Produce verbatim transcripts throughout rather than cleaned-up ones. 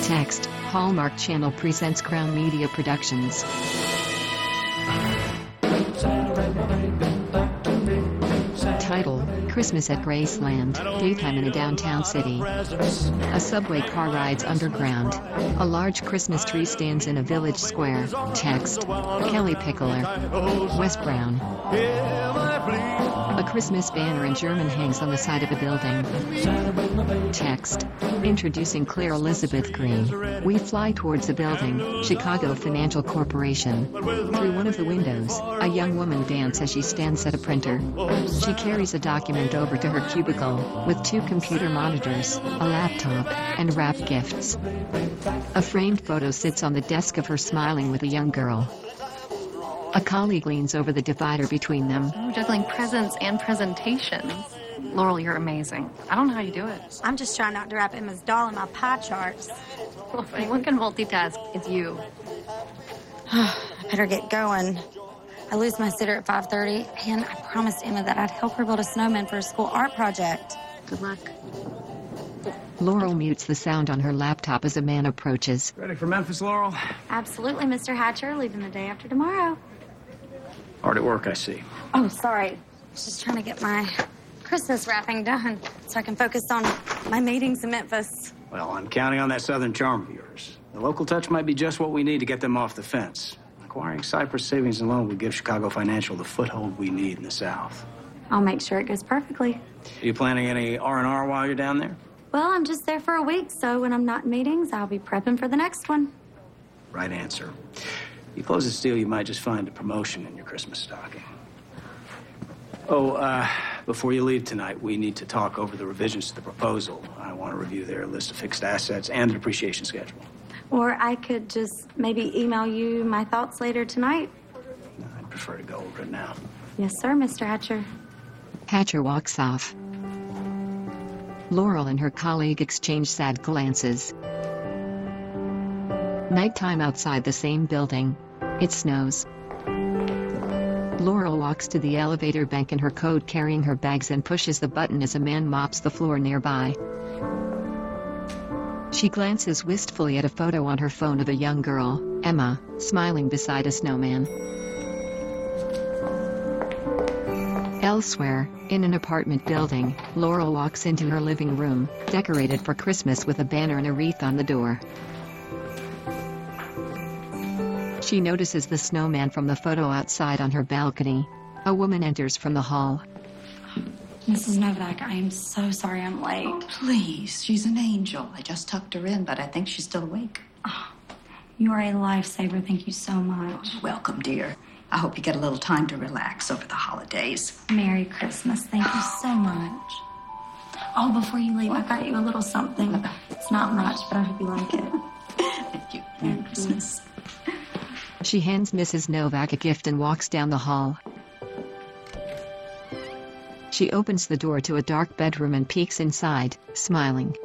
Text, Hallmark Channel presents Crown Media Productions. Title, Christmas at Graceland, daytime in a downtown city. A subway car rides underground. A large Christmas tree stands in a village square. Text, Kelly Pickler. Wes Brown. A Christmas banner in German hangs on the side of a building. Text, introducing Claire Elizabeth Green. We fly towards the building, Chicago Financial Corporation. Through one of the windows, a young woman dances as she stands at a printer. She carries a document over to her cubicle, with two computer monitors, a laptop, and wrapped gifts. A framed photo sits on the desk of her smiling with a young girl. A colleague leans over the divider between them. Oh, juggling presents and presentations. Laurel, you're amazing. I don't know how you do it. I'm just trying not to wrap Emma's doll in my pie charts. Well, if anyone can multitask, it's you. I better get going. I lose my sitter at five thirty, and I promised Emma that I'd help her build a snowman for a school art project. Good luck. Laurel mutes the sound on her laptop as a man approaches. Ready for Memphis, Laurel? Absolutely, Mister Hatcher. Leaving the day after tomorrow. Hard at work, I see. Oh, sorry. I was just trying to get my Christmas wrapping done so I can focus on my meetings in Memphis. Well, I'm counting on that southern charm of yours. The local touch might be just what we need to get them off the fence. Acquiring Cypress Savings and Loan will give Chicago Financial the foothold we need in the South. I'll make sure it goes perfectly. Are you planning any R and R while you're down there? Well, I'm just there for a week, so when I'm not in meetings, I'll be prepping for the next one. Right answer. You close this deal, you might just find a promotion in your Christmas stocking. Oh, uh, before you leave tonight, we need to talk over the revisions to the proposal. I want to review their list of fixed assets and the depreciation schedule. Or I could just maybe email you my thoughts later tonight. No, I'd prefer to go over it now. Yes, sir, Mister Hatcher. Hatcher walks off. Laurel and her colleague exchange sad glances. Nighttime outside the same building. It snows. Laurel walks to the elevator bank in her coat carrying her bags and pushes the button as a man mops the floor nearby. She glances wistfully at a photo on her phone of a young girl, Emma, smiling beside a snowman. Elsewhere, in an apartment building, Laurel walks into her living room, decorated for Christmas with a banner and a wreath on the door. She notices the snowman from the photo outside on her balcony. A woman enters from the hall. Missus Novak, I am so sorry I'm late. Oh, please. She's an angel. I just tucked her in, but I think she's still awake. Oh, you are a lifesaver. Thank you so much. Welcome, dear. I hope you get a little time to relax over the holidays. Merry Christmas. Thank you so much. Oh, before you leave, I got you a little something. It's not much, but I hope you like it. Thank you. Merry Christmas. She hands Missus Novak a gift and walks down the hall. She opens the door to a dark bedroom and peeks inside, smiling.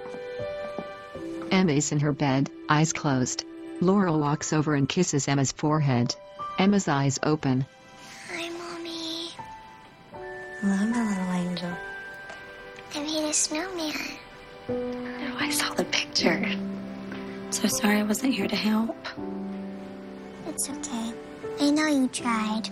Emma is in her bed, eyes closed. Laurel walks over and kisses Emma's forehead. Emma's eyes open. Hi, Mommy. Hello, my little angel. I made a snowman. Oh, I saw the picture. So sorry I wasn't here to help. It's okay. I know you tried.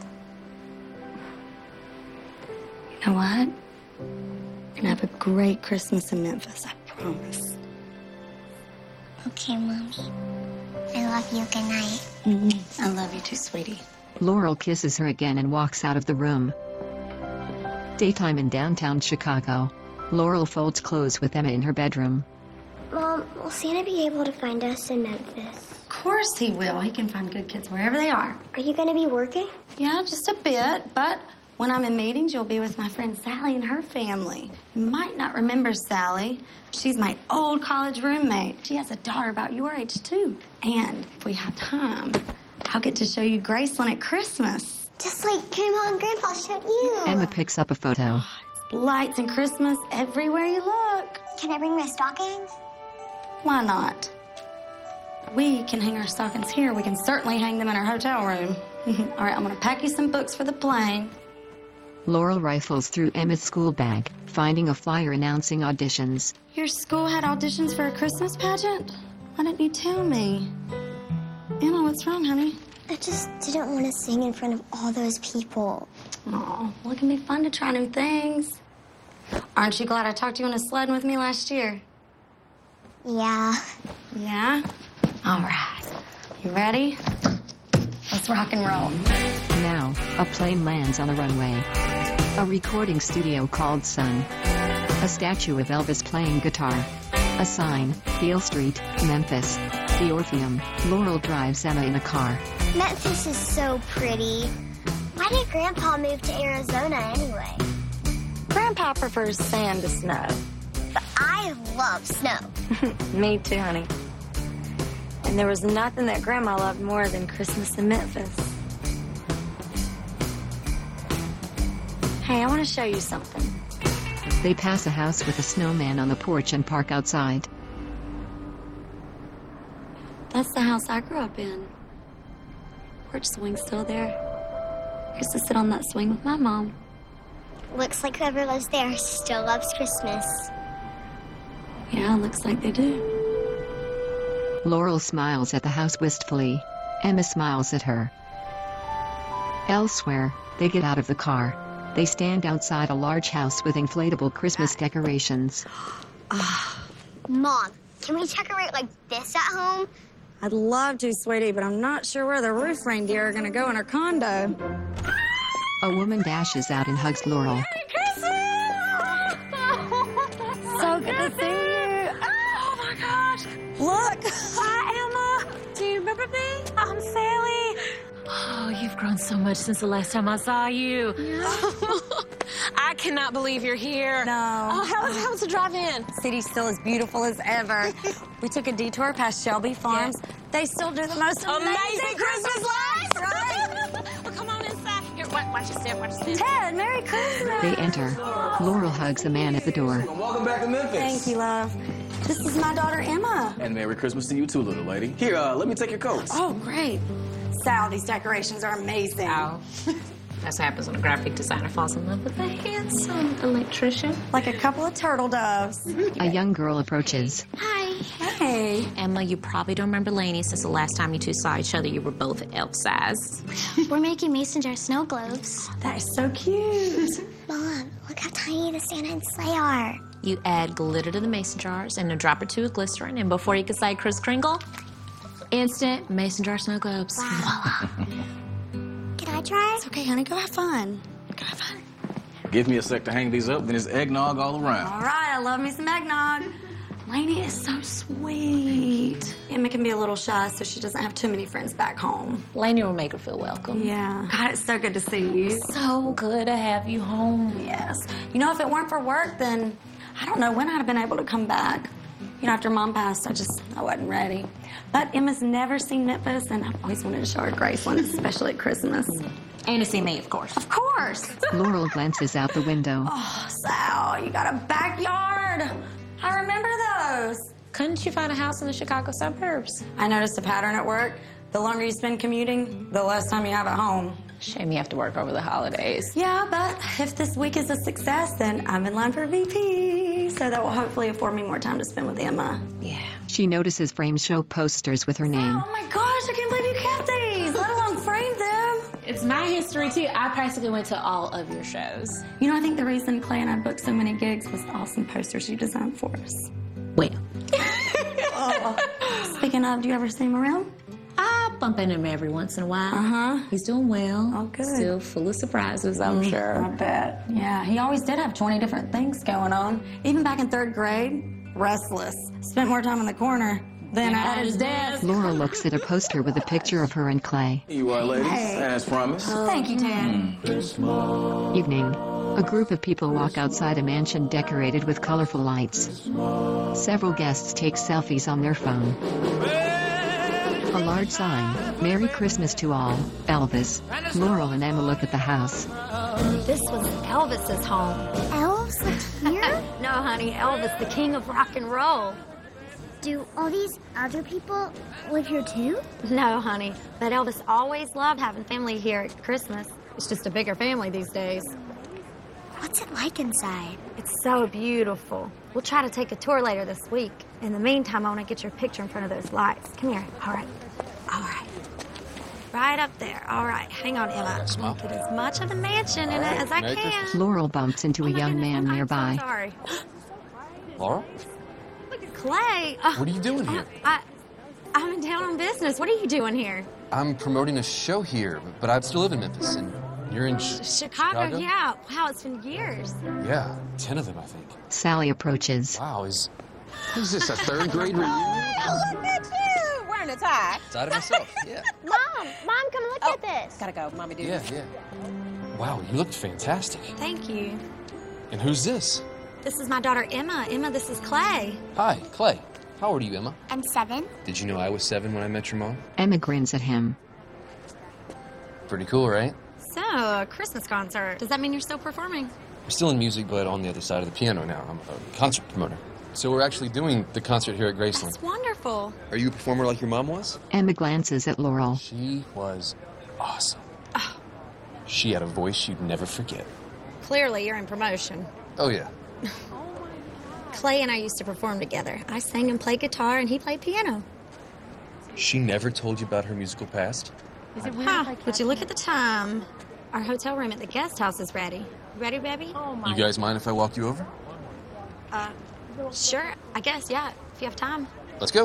You know what? We're gonna have a great Christmas in Memphis, I promise. Okay, Mommy. I love you. Good night. Mm-hmm. I love you too, sweetie. Laurel kisses her again and walks out of the room. Daytime in downtown Chicago. Laurel folds clothes with Emma in her bedroom. Mom, will Santa be able to find us in Memphis? Of course he will. He can find good kids wherever they are. Are you going to be working? Yeah, just a bit, but when I'm in meetings, you'll be with my friend Sally and her family. You might not remember Sally. She's my old college roommate. She has a daughter about your age, too. And if we have time, I'll get to show you Graceland at Christmas. Just like Grandma and Grandpa showed you. Emma picks up a photo. Lights and Christmas everywhere you look. Can I bring my stockings? Why not? We can hang our stockings here. We can certainly hang them in our hotel room. All right, I'm going to pack you some books for the plane. Laurel rifles through Emma's school bag, finding a flyer announcing auditions. Your school had auditions for a Christmas pageant? Why didn't you tell me? Emma, what's wrong, honey? I just didn't want to sing in front of all those people. Oh, well, it can be fun to try new things. Aren't you glad I talked you into sledding with me last year? Yeah. Yeah? All right. You ready? Let's rock and roll. Now, a plane lands on the runway. A recording studio called Sun. A statue of Elvis playing guitar. A sign, Beale Street, Memphis. The Orpheum. Laurel drives Emma in a car. Memphis is so pretty. Why did Grandpa move to Arizona anyway? Grandpa prefers sand to snow. But I love snow. Me too, honey. And there was nothing that Grandma loved more than Christmas in Memphis. Hey, I want to show you something. They pass a house with a snowman on the porch and park outside. That's the house I grew up in. Porch swing's still there. I used to sit on that swing with my mom. Looks like whoever lives there still loves Christmas. Yeah, looks like they do. Laurel smiles at the house wistfully. Emma smiles at her. Elsewhere, they get out of the car. They stand outside a large house with inflatable Christmas decorations. Mom, can we decorate like this at home? I'd love to, sweetie, but I'm not sure where the roof reindeer are going to go in our condo. A woman dashes out and hugs Laurel. So good to see you. Oh my gosh. Look. Hi, Emma. Do you remember me? I'm Sally. Oh, you've grown so much since the last time I saw you. I cannot believe you're here. No. Oh, how, how was the drive-in? City's still as beautiful as ever. We took a detour past Shelby Farms. Yeah. They still do the most amazing, Amazing Christmas lights, right? Well, come on inside. Here, watch, watch your step, watch your step. Ted, Merry Christmas. They enter. Laurel hugs a man at the door. Welcome back to Memphis. Thank you, love. This is my daughter, Emma. And Merry Christmas to you too, little lady. Here, uh, let me take your coats. Oh, great. Sal, these decorations are amazing. Oh. That's what happens when a graphic designer falls in love with a handsome electrician. Like a couple of turtle doves. A young girl approaches. Hi. Hey. Emma, you probably don't remember Lainey since the last time you two saw each other. You were both elf size. We're making mason jar snow globes. That is so cute. Mom, look how tiny the Santa and sleigh are. You add glitter to the mason jars and a drop or two of glycerin, and before you can say Kris Kringle, instant mason jar snow globes. Voila. Can I try? It's okay, honey. Go have fun. Go have fun. Give me a sec to hang these up, then there's eggnog all around. All right, I love me some eggnog. Lainey is so sweet. Emma can be a little shy, so she doesn't have too many friends back home. Lainey will make her feel welcome. Yeah. God, it's so good to see you. So good to have you home. Yes. You know, if it weren't for work, then I don't know when I'd have been able to come back. You know, after Mom passed, I just, I wasn't ready. But Emma's never seen Memphis, and I've always wanted to show her Graceland, especially at Christmas. And to see me, of course. Of course. Laurel glances out the window. Oh, Sal, you got a backyard. I remember those. Couldn't you find a house in the Chicago suburbs? I noticed a pattern at work. The longer you spend commuting, the less time you have at home. Shame you have to work over the holidays. Yeah, but if this week is a success, then I'm in line for V P. So that will hopefully afford me more time to spend with Emma. Yeah. She notices frames show posters with her name. Oh my gosh, I can't believe you kept these, let alone framed them. It's my history, too. I practically went to all of your shows. You know, I think the reason Clay and I booked so many gigs was the awesome posters you designed for us. Well, Oh. Speaking of, do you ever see him around? I bump into him every once in a while. Uh-huh. He's doing well. Oh, good. Still full of surprises, I'm I sure. bet. Yeah, he always did have twenty different things going on. Even back in third grade, restless. Spent more time in the corner than at his desk. Laurel looks at a poster with a picture of her and Clay. Here you are, ladies, Hey. as promised. Thank you, Ted. Evening. A group of people walk outside a mansion decorated with colorful lights. Several guests take selfies on their phone. A large sign, Merry Christmas to all, Elvis. Laurel and Emma look at the house. This was Elvis's home. Elves live here? No, honey, Elvis, the king of rock and roll. Do all these other people live here too? No, honey, but Elvis always loved having family here at Christmas. It's just a bigger family these days. What What's it like inside? It's so beautiful. We'll try to take a tour later this week. In the meantime, I want to get your picture in front of those lights. Come here. All right. All right. Right up there. All right. Hang on, Emma. Smile. Get as much of the mansion in it as I Merry can. Christmas. Laurel bumps into Oh a my young goodness, man I'm nearby. So sorry. Laura? Look at Clay. Oh, What are you doing here? I, I'm in town on business. What are you doing here? I'm promoting a show here, but I still live in Memphis, and you're in Ch- Chicago, Chicago? yeah. Wow, it's been years. Yeah, ten of them, I think. Sally approaches. Wow, is is this a third grade reunion? Look at you! Wearing a tie. Side of myself, yeah. Mom, Mom, come look Oh. at this. Gotta go, mommy dude. Yeah, yeah. Wow, you look fantastic. Thank you. And who's this? This is my daughter, Emma. Emma, this is Clay. Hi, Clay. How old are you, Emma? I'm seven. Did you know I was seven when I met your mom? Emma grins at him. Pretty cool, right? So, a Christmas concert. Does that mean you're still performing? I'm still in music, but on the other side of the piano now. I'm a concert promoter. So we're actually doing the concert here at Graceland. That's wonderful. Are you a performer like your mom was? Emma glances at Laurel. She was awesome. She had a voice you'd never forget. Clearly, you're in promotion. Oh, yeah. Clay and I used to perform together. I sang and played guitar, and he played piano. She never told you about her musical past? Huh. Would you look at the time? Our hotel room at the guest house is ready. Ready, baby? You guys mind if I walk you over? Uh, sure. I guess, yeah, if you have time. Let's go.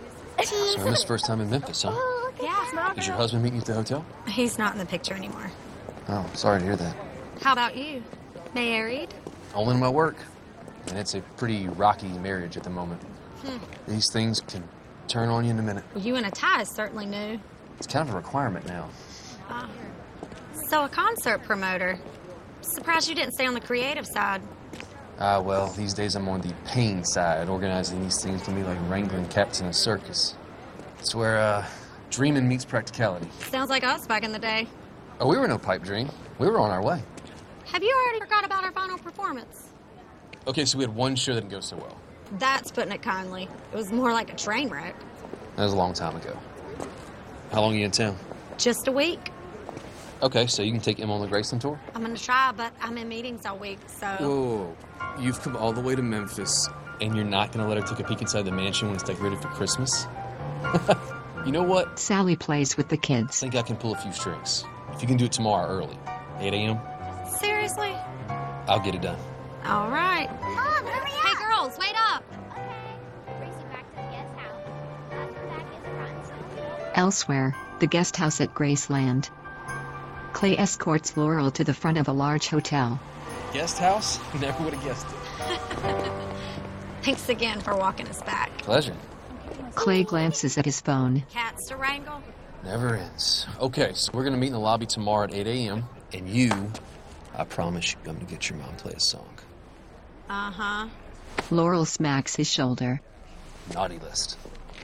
So Emma's first time in Memphis, huh? Yeah. Is your husband meeting you at the hotel? He's not in the picture anymore. Oh, sorry to hear that. How about you? Married? Only in my work. And it's a pretty rocky marriage at the moment. Hmm. These things can turn on you in a minute. Well, you and a tie is certainly new. It's kind of a requirement now. Uh, so, a concert promoter. Surprised you didn't stay on the creative side. Ah, well, these days I'm on the pain side. Organizing these things can be like wrangling cats in a circus. It's where, uh, dreaming meets practicality. Sounds like us back in the day. Oh, we were no pipe dream. We were on our way. Have you already forgot about our final performance? Okay, so we had one show that didn't go so well. That's putting it kindly. It was more like a train wreck. That was a long time ago. How long are you in town? Just a week. Okay, so you can take Emma on the Graceland tour? I'm gonna try, but I'm in meetings all week, so... Whoa, you've come all the way to Memphis, and you're not gonna let her take a peek inside the mansion when it's decorated for Christmas? You know what? Sally plays with the I kids. think I can pull a few strings. If you can do it tomorrow early, eight a.m., Seriously? I'll get it done. All right. Mom, hurry up. Hey, girls, wait up. Okay. Race you back to the guest house. That's where back is front. Elsewhere, the guest house at Graceland. Clay escorts Laurel to the front of a large hotel. Guest house? Never would have guessed it. Thanks again for walking us back. Pleasure. Clay glances at his phone. Cats to wrangle? Never ends. Okay, so we're gonna meet in the lobby tomorrow at eight a.m., and you, I promise you, I'm gonna get your mom play a song. Uh-huh. Laurel smacks his shoulder. Naughty list.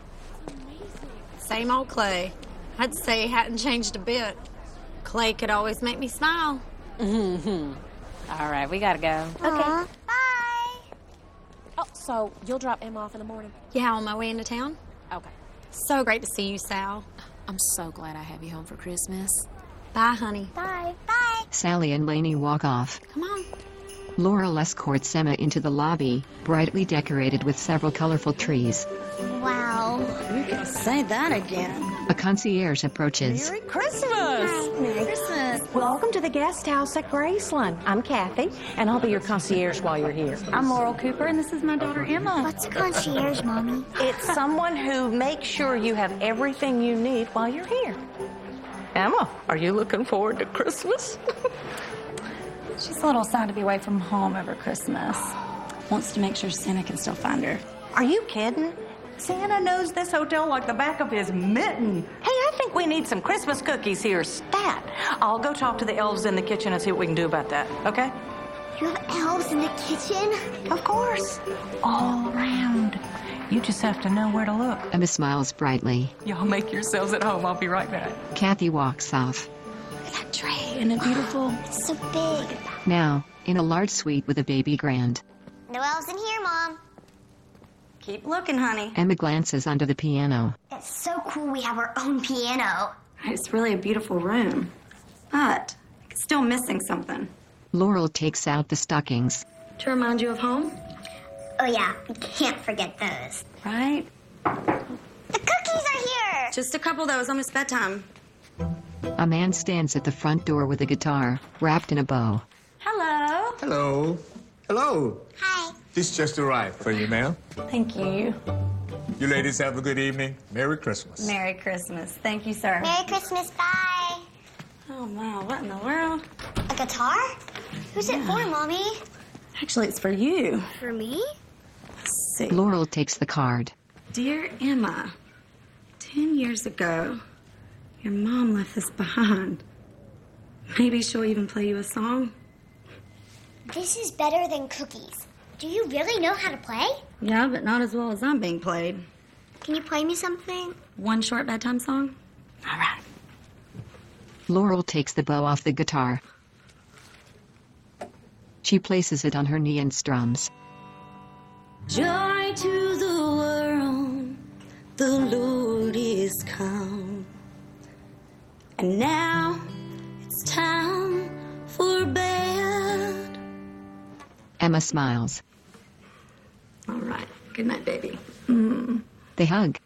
Same old Clay. I'd say he hadn't changed a bit. Clay could always make me smile. Mm-hmm. All right, we gotta go. Okay. Bye. Oh, so you'll drop Emma off in the morning? Yeah, on my way into town. Okay. So great to see you, Sal. I'm so glad I have you home for Christmas. Bye, honey. Bye. Bye. Sally and Lainey walk off. Come on. Laurel escorts Emma into the lobby, brightly decorated with several colorful trees. Wow. You can say that again. A concierge approaches. Merry Christmas! Merry Christmas. Welcome to the guest house at Graceland. I'm Kathy, and I'll be your concierge while you're here. I'm Laurel Cooper, and this is my daughter, Emma. What's a concierge, Mommy? It's someone who makes sure you have everything you need while you're here. Emma, are you looking forward to Christmas? She's a little sad to be away from home over Christmas. Wants to make sure Santa can still find her. Are you kidding? Santa knows this hotel like the back of his mitten. Hey, I think we need some Christmas cookies here, stat. I'll go talk to the elves in the kitchen and see what we can do about that, okay? You have elves in the kitchen? Of course. All around. You just have to know where to look. Emma smiles brightly. Y'all make yourselves at home. I'll be right back. Kathy walks off. Look at that tray. Isn't it beautiful? It's so big. Now, in a large suite with a baby grand. No elves in here, Mom. Keep looking, honey. Emma glances onto the piano. It's so cool we have our own piano. It's really a beautiful room. But it's still missing something. Laurel takes out the stockings. To remind you of home? Oh, yeah, we can't forget those. Right? The cookies are here! Just a couple, though. It's almost bedtime. A man stands at the front door with a guitar, wrapped in a bow. Hello. Hello. Hello. Hi. This just arrived for you, ma'am. Thank you. You ladies have a good evening. Merry Christmas. Merry Christmas. Thank you, sir. Merry Christmas, bye. Oh, wow. What in the world? A guitar? Who's it for, Mommy? Actually, it's for you. For me? Let's see. Laurel takes the card. Dear Emma, ten years ago, your mom left this behind. Maybe she'll even play you a song. This is better than cookies. Do you really know how to play? Yeah, but not as well as I'm being played. Can you play me something? One short bedtime song? All right. Laurel takes the bow off the guitar. She places it on her knee and strums. Joy to the world, the Lord is come. And now it's time for bed. Emma smiles. All right. Good night, baby. Mm. They hug.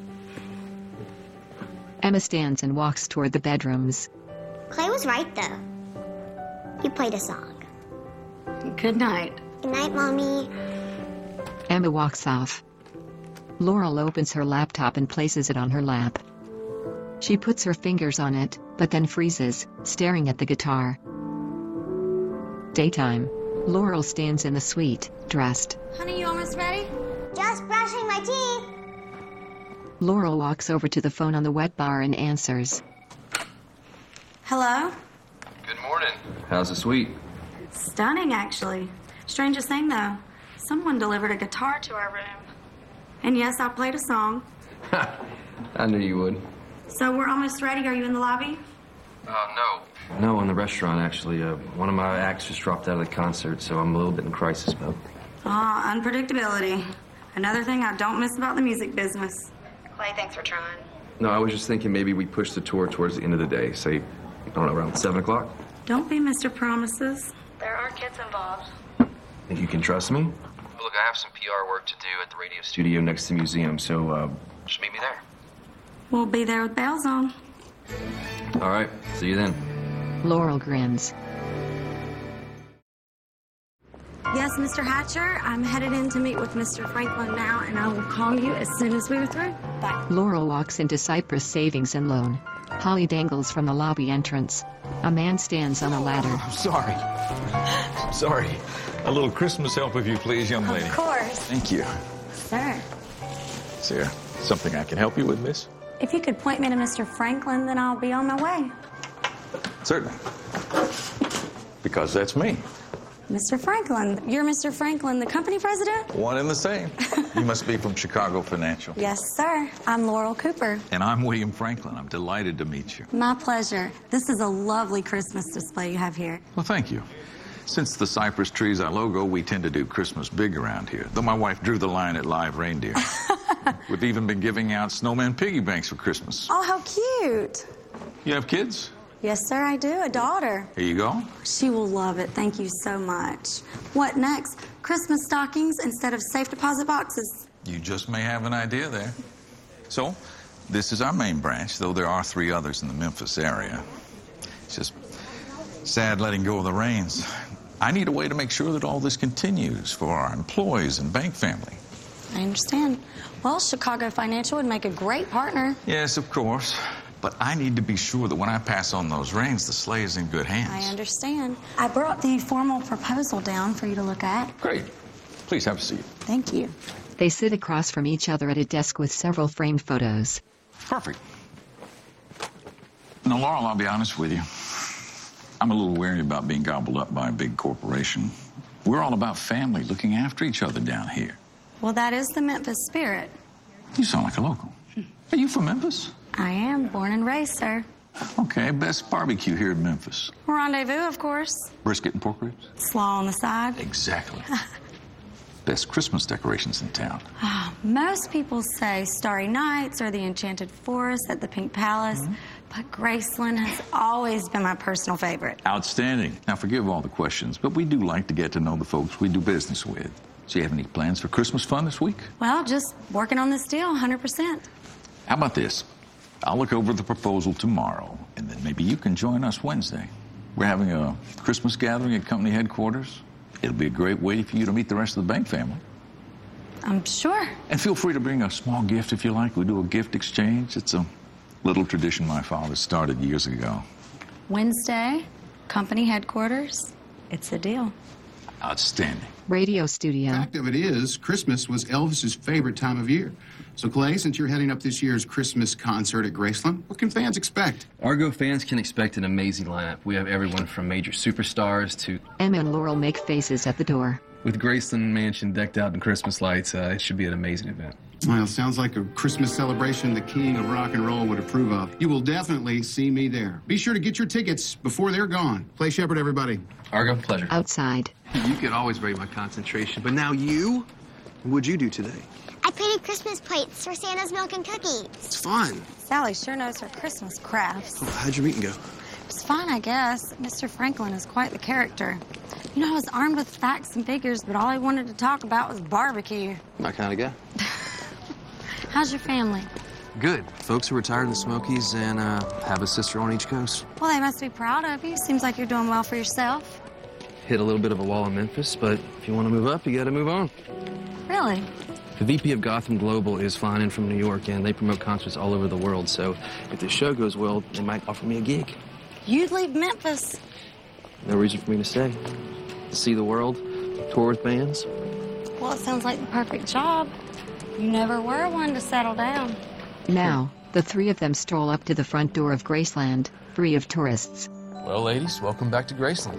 Emma stands and walks toward the bedrooms. Clay was right, though. You played a song. Good night. Good night, Mommy. Emma walks off. Laurel opens her laptop and places it on her lap. She puts her fingers on it, but then freezes, staring at the guitar. Daytime. Laurel stands in the suite, dressed. Honey, you almost ready? Just brushing my teeth. Laurel walks over to the phone on the wet bar and answers. Hello? Good morning. How's the suite? Stunning, actually. Strangest thing, though. Someone delivered a guitar to our room. And yes, I played a song. I knew you would. So we're almost ready. Are you in the lobby? Uh, no. No, in the restaurant, actually. Uh, one of my acts just dropped out of the concert, so I'm a little bit in crisis mode. Ah, unpredictability. Another thing I don't miss about the music business. Clay, thanks for trying. No, I was just thinking maybe we push the tour towards the end of the day, say, I don't know, around seven o'clock? Don't be Mister Promises. There are kids involved. Think you can trust me? Look, I have some P R work to do at the radio studio next to the museum, so uh, just meet me there. We'll be there with bells on. All right, see you then. Laurel grins. Yes, Mister Hatcher, I'm headed in to meet with Mister Franklin now, and I will call you as soon as we're through. Bye. Laurel walks into Cypress Savings and Loan. Holly dangles from the lobby entrance. A man stands on a ladder. I'm sorry. I'm sorry. A little Christmas help, if you please, young lady. Of course. Thank you. Sir. Is there something I can help you with, miss? If you could point me to Mister Franklin, then I'll be on my way. Certainly. Because that's me. Mister Franklin, you're Mister Franklin, the company president? One and the same. You must be from Chicago Financial. Yes, sir. I'm Laurel Cooper. And I'm William Franklin. I'm delighted to meet you. My pleasure. This is a lovely Christmas display you have here. Well, thank you. Since the cypress tree's our logo, we tend to do Christmas big around here, though my wife drew the line at live reindeer. We've even been giving out snowman piggy banks for Christmas. Oh, how cute. You have kids? Yes, sir, I do. A daughter. Here you go. She will love it. Thank you so much. What next? Christmas stockings instead of safe deposit boxes? You just may have an idea there. So, this is our main branch, though there are three others in the Memphis area. It's just sad letting go of the reins. I need a way to make sure that all this continues for our employees and bank family. I understand. Well, Chicago Financial would make a great partner. Yes, of course. But I need to be sure that when I pass on those reins, the sleigh is in good hands. I understand. I brought the formal proposal down for you to look at. Great. Please have a seat. Thank you. They sit across from each other at a desk with several framed photos. Perfect. Now, Laurel, I'll be honest with you. I'm a little wary about being gobbled up by a big corporation. We're all about family, looking after each other down here. Well, that is the Memphis spirit. You sound like a local. Are you from Memphis? I am, born and raised, sir. Okay, best barbecue here in Memphis. Rendezvous, of course. Brisket and pork ribs? Slaw on the side. Exactly. Best Christmas decorations in town. Most people say Starry Nights or the Enchanted Forest at the Pink Palace. Mm-hmm. But Graceland has always been my personal favorite. Outstanding. Now, forgive all the questions, but we do like to get to know the folks we do business with. So you have any plans for Christmas fun this week? Well, just working on this deal, one hundred percent. How about this? I'll look over the proposal tomorrow, and then maybe you can join us Wednesday. We're having a Christmas gathering at company headquarters. It'll be a great way for you to meet the rest of the bank family. I'm sure. And feel free to bring a small gift if you like. We do a gift exchange. It's a little tradition my father started years ago. Wednesday, company headquarters. It's a deal. Outstanding. Radio studio. The fact of it is, Christmas was Elvis's favorite time of year. So, Clay, since you're heading up this year's Christmas concert at Graceland, what can fans expect? Argo fans can expect an amazing lineup. We have everyone from major superstars to... Emma and Laurel make faces at the door. With Graceland Mansion decked out in Christmas lights, uh, it should be an amazing event. Well, sounds like a Christmas celebration the king of rock and roll would approve of. You will definitely see me there. Be sure to get your tickets before they're gone. Clay Shepard, everybody. Argo, pleasure. Outside. You could always break my concentration, but now you? What'd you do today? I painted Christmas plates for Santa's milk and cookies. It's fun. Sally sure knows her Christmas crafts. Oh, how'd your meeting go? It's fine, I guess. Mister Franklin is quite the character. You know, I was armed with facts and figures, but all I wanted to talk about was barbecue. My kind of guy. How's your family? Good. Folks who retired in the Smokies and uh, have a sister on each coast. Well, they must be proud of you. Seems like you're doing well for yourself. Hit a little bit of a wall in Memphis, but if you want to move up, you got to move on. Really? The V P of Gotham Global is flying in from New York, and they promote concerts all over the world. So if the show goes well, they might offer me a gig. You'd leave Memphis. No reason for me to stay. See the world, tour with bands. Well, it sounds like the perfect job. You never were one to settle down. Now, the three of them stroll up to the front door of Graceland, free of tourists. Well, ladies, welcome back to Graceland.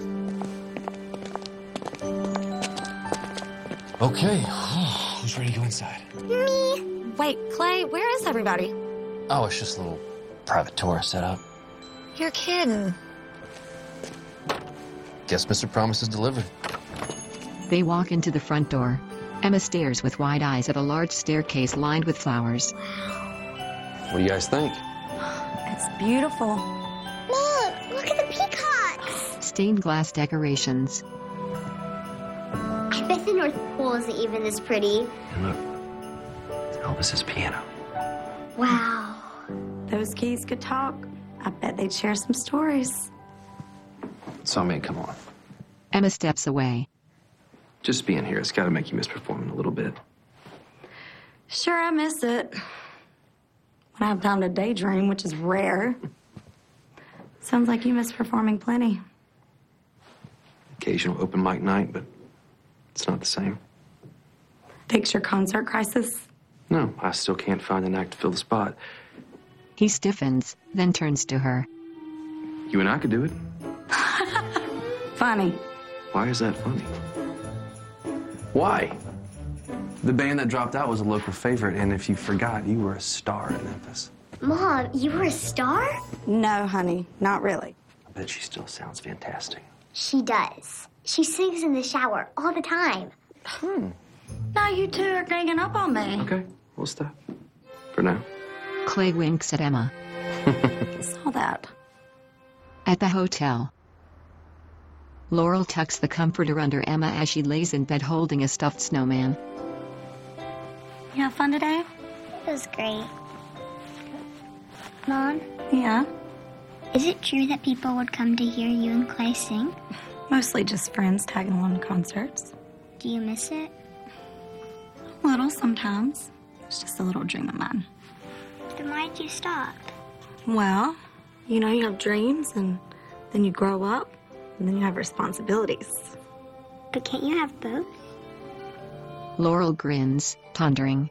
Okay, who's ready to go inside? Me. Wait, Clay, where is everybody? Oh, it's just a little private tour set up. You're kidding. Guess Mister Promise is delivered. They walk into the front door. Emma stares with wide eyes at a large staircase lined with flowers. What do you guys think? It's beautiful. Look, look at the peacocks. Stained glass decorations. I bet the North Pole isn't even this pretty. And look, it's Elvis's piano. Wow. Those keys could talk. I bet they'd share some stories. So, I mean, come on. Emma steps away. Just being here, it's got to make you miss performing a little bit. Sure, I miss it. When I have time to daydream, which is rare. Sounds like you miss performing plenty. Occasional open mic night, but it's not the same. Fix your concert crisis? No, I still can't find an act to fill the spot. He stiffens, then turns to her. You and I could do it. Funny. Why is that funny? Why? The band that dropped out was a local favorite, and if you forgot, you were a star in Memphis. Mom, you were a star? No, honey, not really. I bet she still sounds fantastic. She does. She sings in the shower all the time. Hmm. Now you two are ganging up on me. Okay, we'll stop. For now. Clay winks at Emma. Saw that. At the hotel. Laurel tucks the comforter under Emma as she lays in bed holding a stuffed snowman. You have fun today? It was great. Mom? Yeah? Is it true that people would come to hear you and Clay sing? Mostly just friends tagging along to concerts. Do you miss it? A little sometimes. It's just a little dream of mine. Then why'd you stop? Well, you know, you have dreams and then you grow up and then you have responsibilities. But can't you have both? Laurel grins, pondering.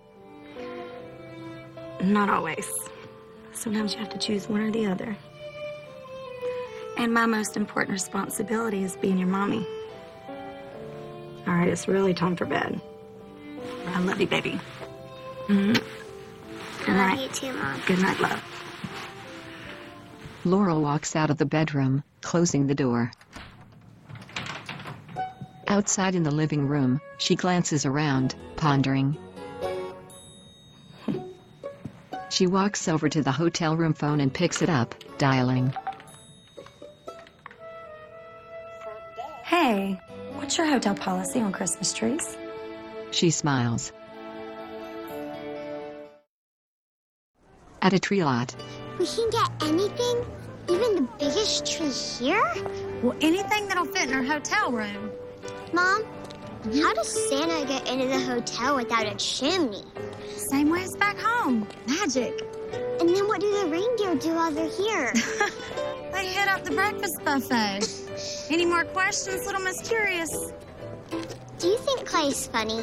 Not always. Sometimes you have to choose one or the other. And my most important responsibility is being your mommy. All right, it's really time for bed. I love you, baby. Mm-hmm. Good I night. love you too, Mom. Good night, love. Laurel walks out of the bedroom, closing the door. Outside in the living room, she glances around, pondering. She walks over to the hotel room phone and picks it up, dialing. Hey, what's your hotel policy on Christmas trees? She smiles. At a tree lot, We can get anything? Even the biggest tree here? Well, anything that'll fit in our hotel room. Mom, how does Santa get into the hotel without a chimney? Same way as back home. Magic. And then what do the reindeer do while they're here? They hit up the breakfast buffet. Any more questions, little Miss Curious? Do you think Clay's funny?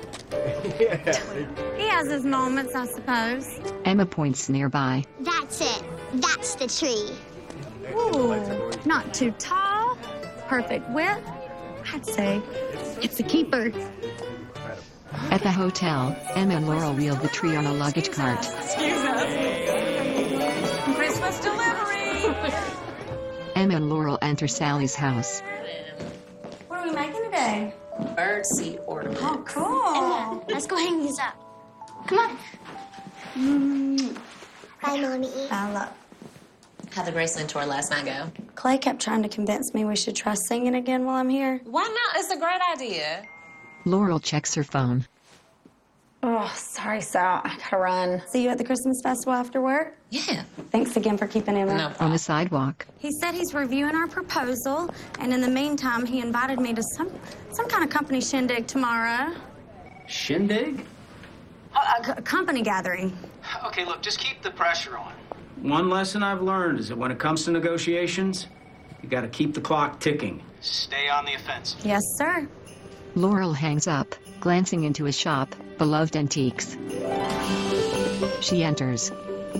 He has his moments, I suppose. Emma points nearby. That's it. That's the tree. Ooh, not too tall. Perfect width. I'd say it's a keeper. At the hotel, Emma and Laurel wheel the tree on a luggage cart. Excuse us. Christmas delivery. Emma and Laurel enter Sally's house. What are we making today? Birdseed ornament. Oh, cool. Emma, let's go hang these up. Come on. Mm. Bye, Mommy. I love. How'd the Graceland tour last night go? Clay kept trying to convince me we should try singing again while I'm here. Why not? It's a great idea. Laurel checks her phone. Oh, sorry, Sal. I gotta run. See you at the Christmas festival after work? Yeah. Thanks again for keeping him No up. On the sidewalk, He said he's reviewing our proposal, and in the meantime, he invited me to some some kind of company shindig tomorrow. Shindig? A, a, a company gathering. Okay, look, just keep the pressure on. One lesson I've learned is that when it comes to negotiations, you gotta keep the clock ticking. Stay on the offensive. Yes, sir. Laurel hangs up, glancing into a shop, Beloved Antiques. She enters.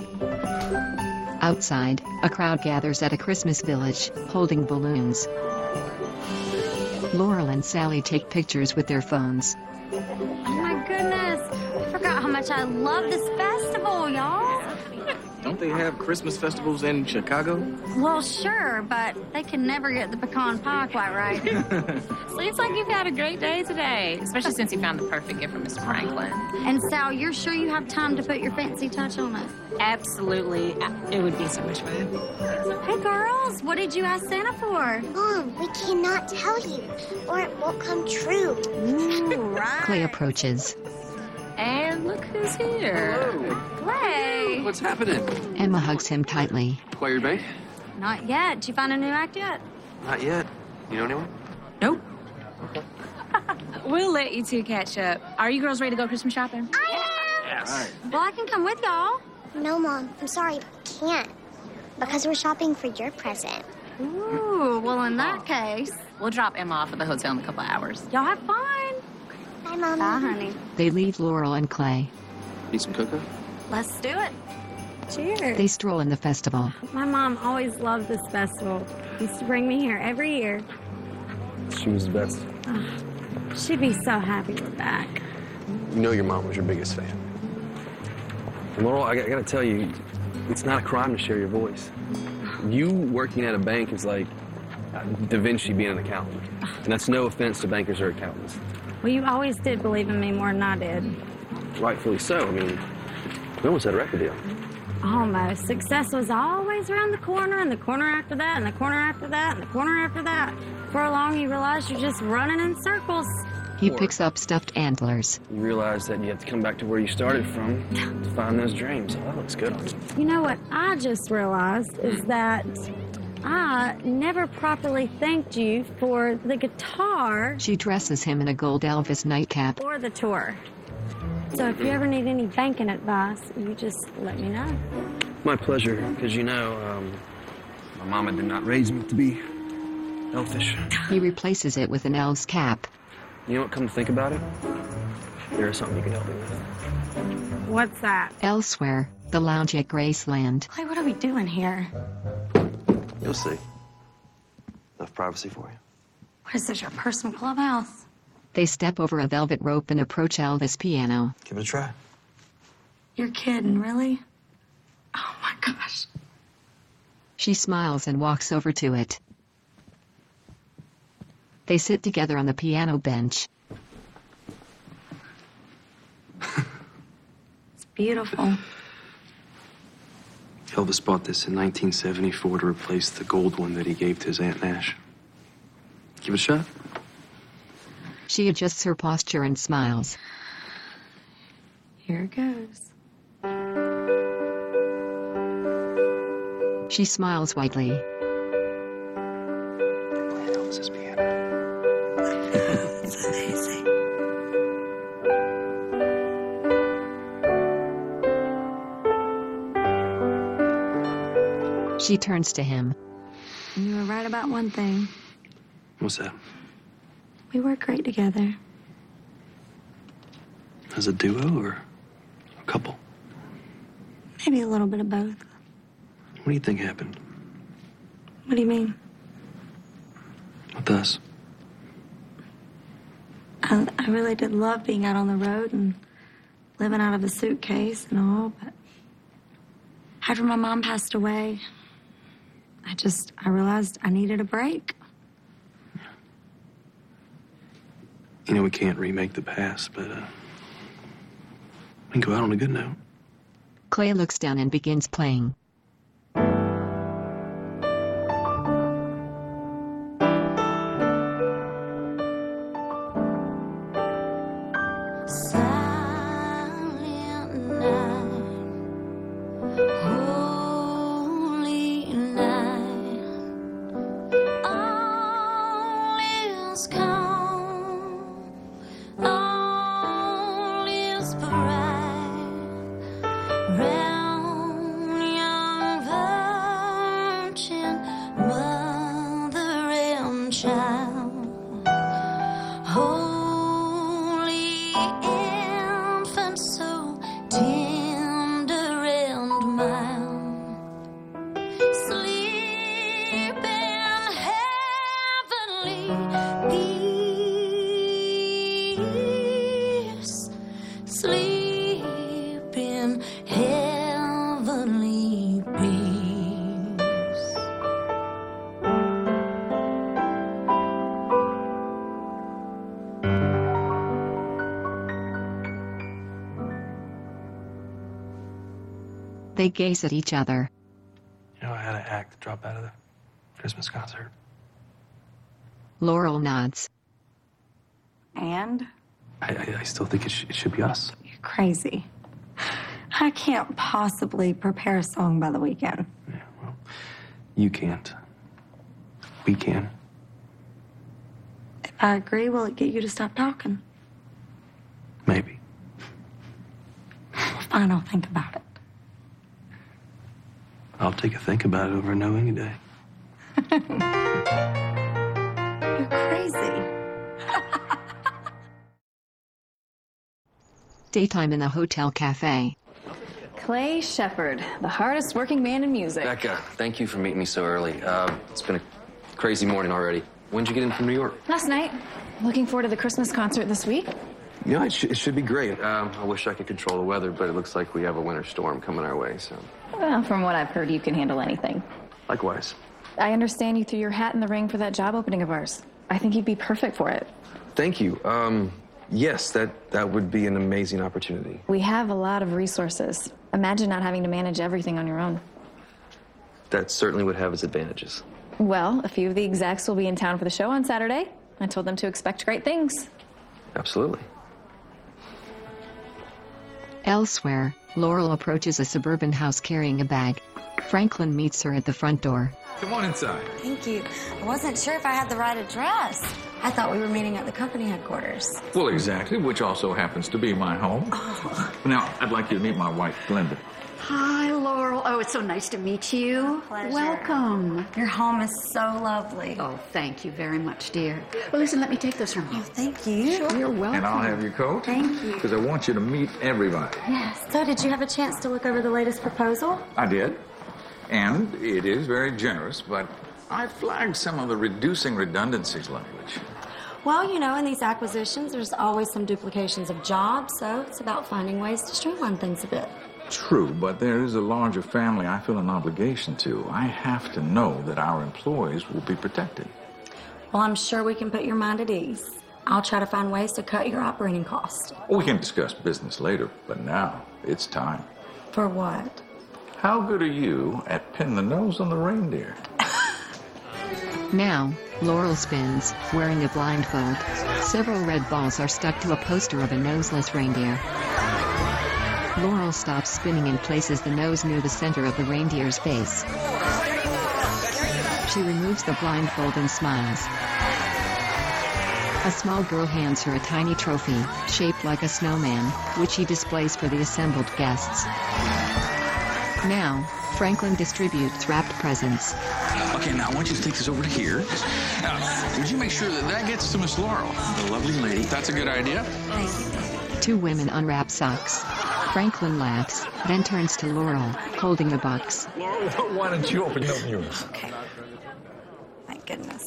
Outside, a crowd gathers at a Christmas village, holding balloons. Laurel and Sally take pictures with their phones. Oh my goodness. I forgot how much I love this festival, y'all. Don't they have Christmas festivals in Chicago? Well, sure, but they can never get the pecan pie quite right. Seems like you've had a great day today, especially since you found the perfect gift for Mister Franklin. And Sal, you're sure you have time to put your fancy touch on it? Absolutely. It would be so much fun. Hey, girls, what did you ask Santa for? Mom, we cannot tell you, or it won't come true. Ooh, right. Clay approaches. And look who's here. Clay. What's happening? Emma hugs him tightly. Acquire your bank? Not yet. Did you find a new act yet? Not yet. You know anyone? Nope. We'll let you two catch up. Are you girls ready to go Christmas shopping? I am! Yes. Well, I can come with y'all. No, Mom, I'm sorry, but I can't. Because we're shopping for your present. Ooh, well, in that case, We'll drop Emma off at the hotel in a couple hours. y'all have fun. Bye, Mommy. Bye, honey. They leave Laurel and Clay. Need some cocoa? Let's do it. Cheers. They stroll in the festival. My mom always loved this festival. Used to bring me here every year. She was the best. She'd be so happy we're back. You know your mom was your biggest fan. And Laurel, I, I gotta tell you, it's not a crime to share your voice. You working at a bank is like uh, Da Vinci being an accountant. And that's no offense to bankers or accountants. Well, you always did believe in me more than I did. Rightfully so. I mean, we almost had a record deal. Almost. Success was always around the corner, and the corner after that, and the corner after that, and the corner after that. For long, you realize you're just running in circles. He picks up stuffed antlers. You realize that you have to come back to where you started from to find those dreams. Oh, that looks good on you. You know what I just realized is that I never properly thanked you for the guitar She dresses him in a gold Elvis nightcap. or the tour. So if you ever need any banking advice, you just let me know. My pleasure, because you know, um, my mama did not raise me to be elfish. He replaces it with an elf's cap. You know what, come to think about it, there is something you can help me with. What's that? Elsewhere, the lounge at Graceland. Clay, what are we doing here? You'll see. Enough privacy for you. What is this, your personal clubhouse? They step over a velvet rope and approach Elvis' piano. Give it a try. You're kidding, really? Oh my gosh. She smiles and walks over to it. They sit together on the piano bench. It's beautiful. Elvis bought this in nineteen seventy-four to replace the gold one that he gave to his Aunt Nash. Give it a shot. She adjusts her posture and smiles. Here it goes. She smiles widely. Elvis's piano. It's amazing. She turns to him. You were right about one thing. What's that? We work great together. As a duo or a couple? Maybe a little bit of both. What do you think happened What do you mean? with us? I, I really did love being out on the road and living out of a suitcase and all, but after my mom passed away, I just, I realized I needed a break. You know, we can't remake the past, but uh, we can go out on a good note. Clay looks down and begins playing. They gaze at each other. You know, I had to act to drop out of the Christmas concert. Laurel nods. And? I, I, I still think it, sh- it should be us. You're crazy. I can't possibly prepare a song by the weekend. You can't. We can. If I agree, will it get you to stop talking? Maybe. Well, fine, I'll think about it. I'll take a think about it over a no any day. You're crazy. Daytime in the hotel cafe. Clay Shepard, the hardest working man in music. Becca, thank you for meeting me so early. Uh, it's been a crazy morning already. When'd you get in from New York? Last night. Looking forward to the Christmas concert this week. Yeah, it, sh- it should be great. Um, I wish I could control the weather, but it looks like we have a winter storm coming our way, so. Well, from what I've heard, you can handle anything. Likewise. I understand you threw your hat in the ring for that job opening of ours. I think you'd be perfect for it. Thank you. Um, yes, that, that would be an amazing opportunity. We have a lot of resources. Imagine not having to manage everything on your own. That certainly would have its advantages. Well, a few of the execs will be in town for the show on Saturday. I told them to expect great things. Absolutely. Elsewhere, Laurel approaches a suburban house carrying a bag. Franklin meets her at the front door. Come on inside. Thank you. I wasn't sure if I had the right address. I thought we were meeting at the company headquarters. Well, exactly, which also happens to be my home. Oh. Now, I'd like you to meet my wife, Glenda. Hi, Laurel. Oh, it's so nice to meet you. Pleasure. Welcome. Your home is so lovely. Oh, thank you very much, dear. Well, listen, let me take this from you. Oh, thank you. Sure. You're welcome. And I'll have your coat. Thank you. Because I want you to meet everybody. Yes. So, did you have a chance to look over the latest proposal? I did. And it is very generous, but I flagged some of the reducing redundancies language. Well, you know, in these acquisitions, there's always some duplications of jobs, so it's about finding ways to streamline things a bit. True, but there is a larger family I feel an obligation to. I have to know that our employees will be protected. Well, I'm sure we can put your mind at ease. I'll try to find ways to cut your operating costs. We can discuss business later, but now it's time. For what? How good are you at pinning the nose on the reindeer? Now, Laurel spins, wearing a blindfold. Several red balls are stuck to a poster of a noseless reindeer. Laurel stops spinning and places the nose near the center of the reindeer's face. She removes the blindfold and smiles. A small girl hands her a tiny trophy, shaped like a snowman, which she displays for the assembled guests. Now, Franklin distributes wrapped presents. Okay, now I want you to take this over to here. Now, would you make sure that that gets to Miss Laurel, the lovely lady? That's a good idea. Two women unwrap socks. Franklin laughs, then turns to Laurel, holding the box. Laurel, why don't you open up yours? Okay. Thank goodness.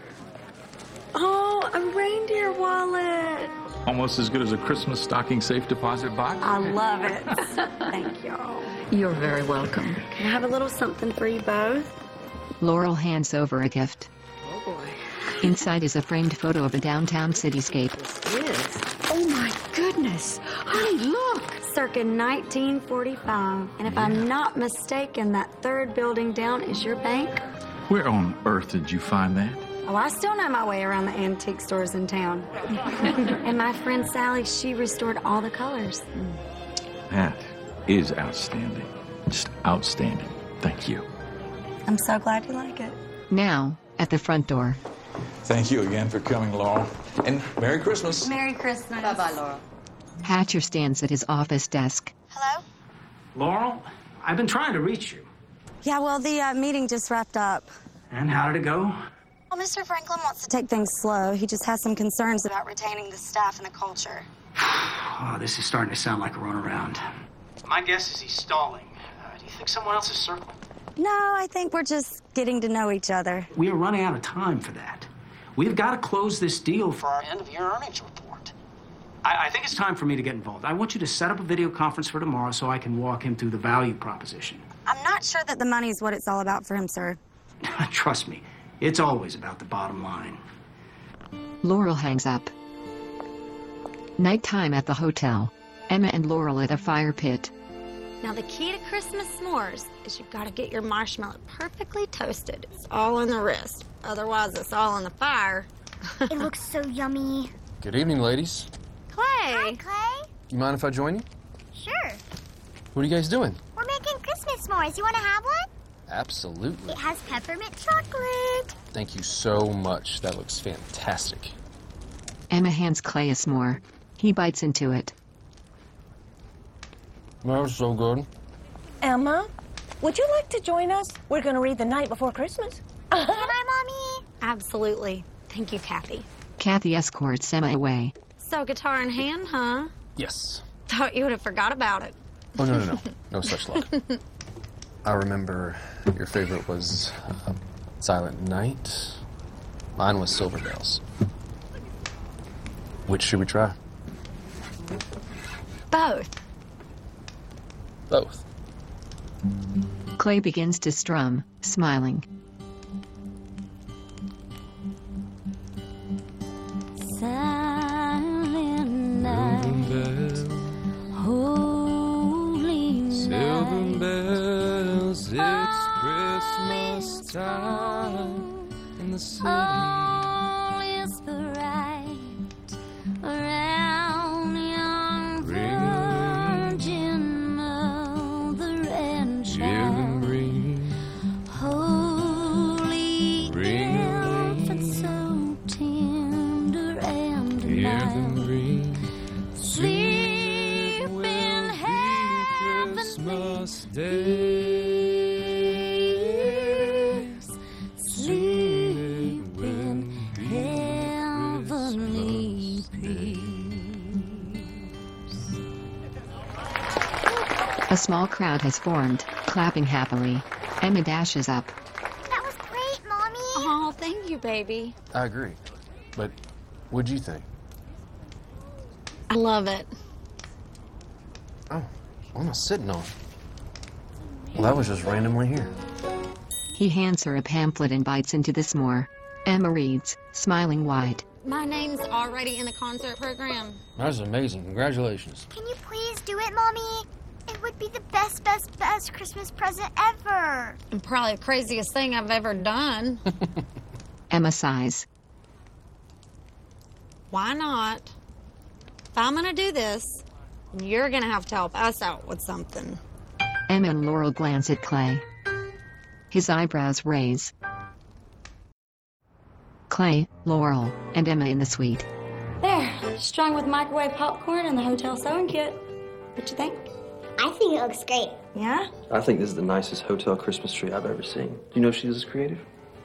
Oh, a reindeer wallet. Almost as good as a Christmas stocking safe deposit box. I love it. Thank y'all. You're very welcome. Can I have a little something for you both? Laurel hands over a gift. Oh, boy. Inside is a framed photo of a downtown cityscape. Yes. Oh, my goodness. Honey, look. Circa nineteen forty-five. And if I'm not mistaken, that third building down is your bank? Where on earth did you find that? Oh, I still know my way around the antique stores in town. And my friend Sally, she restored all the colors. That is outstanding. Just outstanding. Thank you. I'm so glad you like it. Now, at the front door. Thank you again for coming, Laurel. And Merry Christmas. Merry Christmas. Bye-bye, Laurel. Hatcher stands at his office desk. Hello? Laurel, I've been trying to reach you. Yeah, well, the uh, meeting just wrapped up. And how did it go? Well, Mister Franklin wants to take things slow. He just has some concerns about retaining the staff and the culture. Oh, this is starting to sound like a runaround. My guess is he's stalling. Uh, do you think someone else is circling? No, I think we're just getting to know each other. We are running out of time for that. We've got to close this deal for our end-of-year earnings report. I, I think it's time for me to get involved. I want you to set up a video conference for tomorrow so I can walk him through the value proposition. I'm not sure that the money's what it's all about for him, sir. Trust me, it's always about the bottom line. Laurel hangs up. Nighttime at the hotel. Emma and Laurel at a fire pit. Now, the key to Christmas s'mores is you've got to get your marshmallow perfectly toasted. It's all on the wrist. Otherwise, it's all on the fire. It looks so yummy. Good evening, ladies. Clay. Hi, Clay. You mind if I join you? Sure. What are you guys doing? We're making Christmas s'mores. You want to have one? Absolutely. It has peppermint chocolate. Thank you so much. That looks fantastic. Emma hands Clay a s'more. He bites into it. That was so good. Emma, would you like to join us? We're going to read The Night Before Christmas. Can I, Mommy? Absolutely. Thank you, Kathy. Kathy escorts Emma away. So, guitar in hand, huh? Yes. Thought you would have forgot about it. Oh, no, no, no. No such luck. I remember your favorite was uh, Silent Night. Mine was Silver Bells. Which should we try? Both. Both. Clay begins to strum, smiling. Silent night, holy Silver night. bells, it's Christmas time in the city. All is bright around young Virgin Mother and Child. Bring, Holy bring infant, so tender and hear them mild. ring. Sleep in heavenly Christmas days. Sleep in heavenly peace. A small crowd has formed, clapping happily. Emma dashes up. That was great, Mommy. Oh, thank you, baby. I agree. But what'd you think? I love it. Oh, what am I sitting on? Well, that was just randomly here. He hands her a pamphlet and bites into the s'more. Emma reads, smiling wide. My name's already in the concert program. That was amazing. Congratulations. Can you please do it, Mommy? It would be the best, best, best Christmas present ever. And probably the craziest thing I've ever done. Emma sighs. Why not? If I'm gonna do this, you're gonna have to help us out with something. Emma and Laurel glance at Clay. His eyebrows raise. Clay, Laurel, and Emma in the suite. There, strung with microwave popcorn and the hotel sewing kit. What you think? I think it looks great. Yeah? I think this is the nicest hotel Christmas tree I've ever seen. Do you know she's as creative?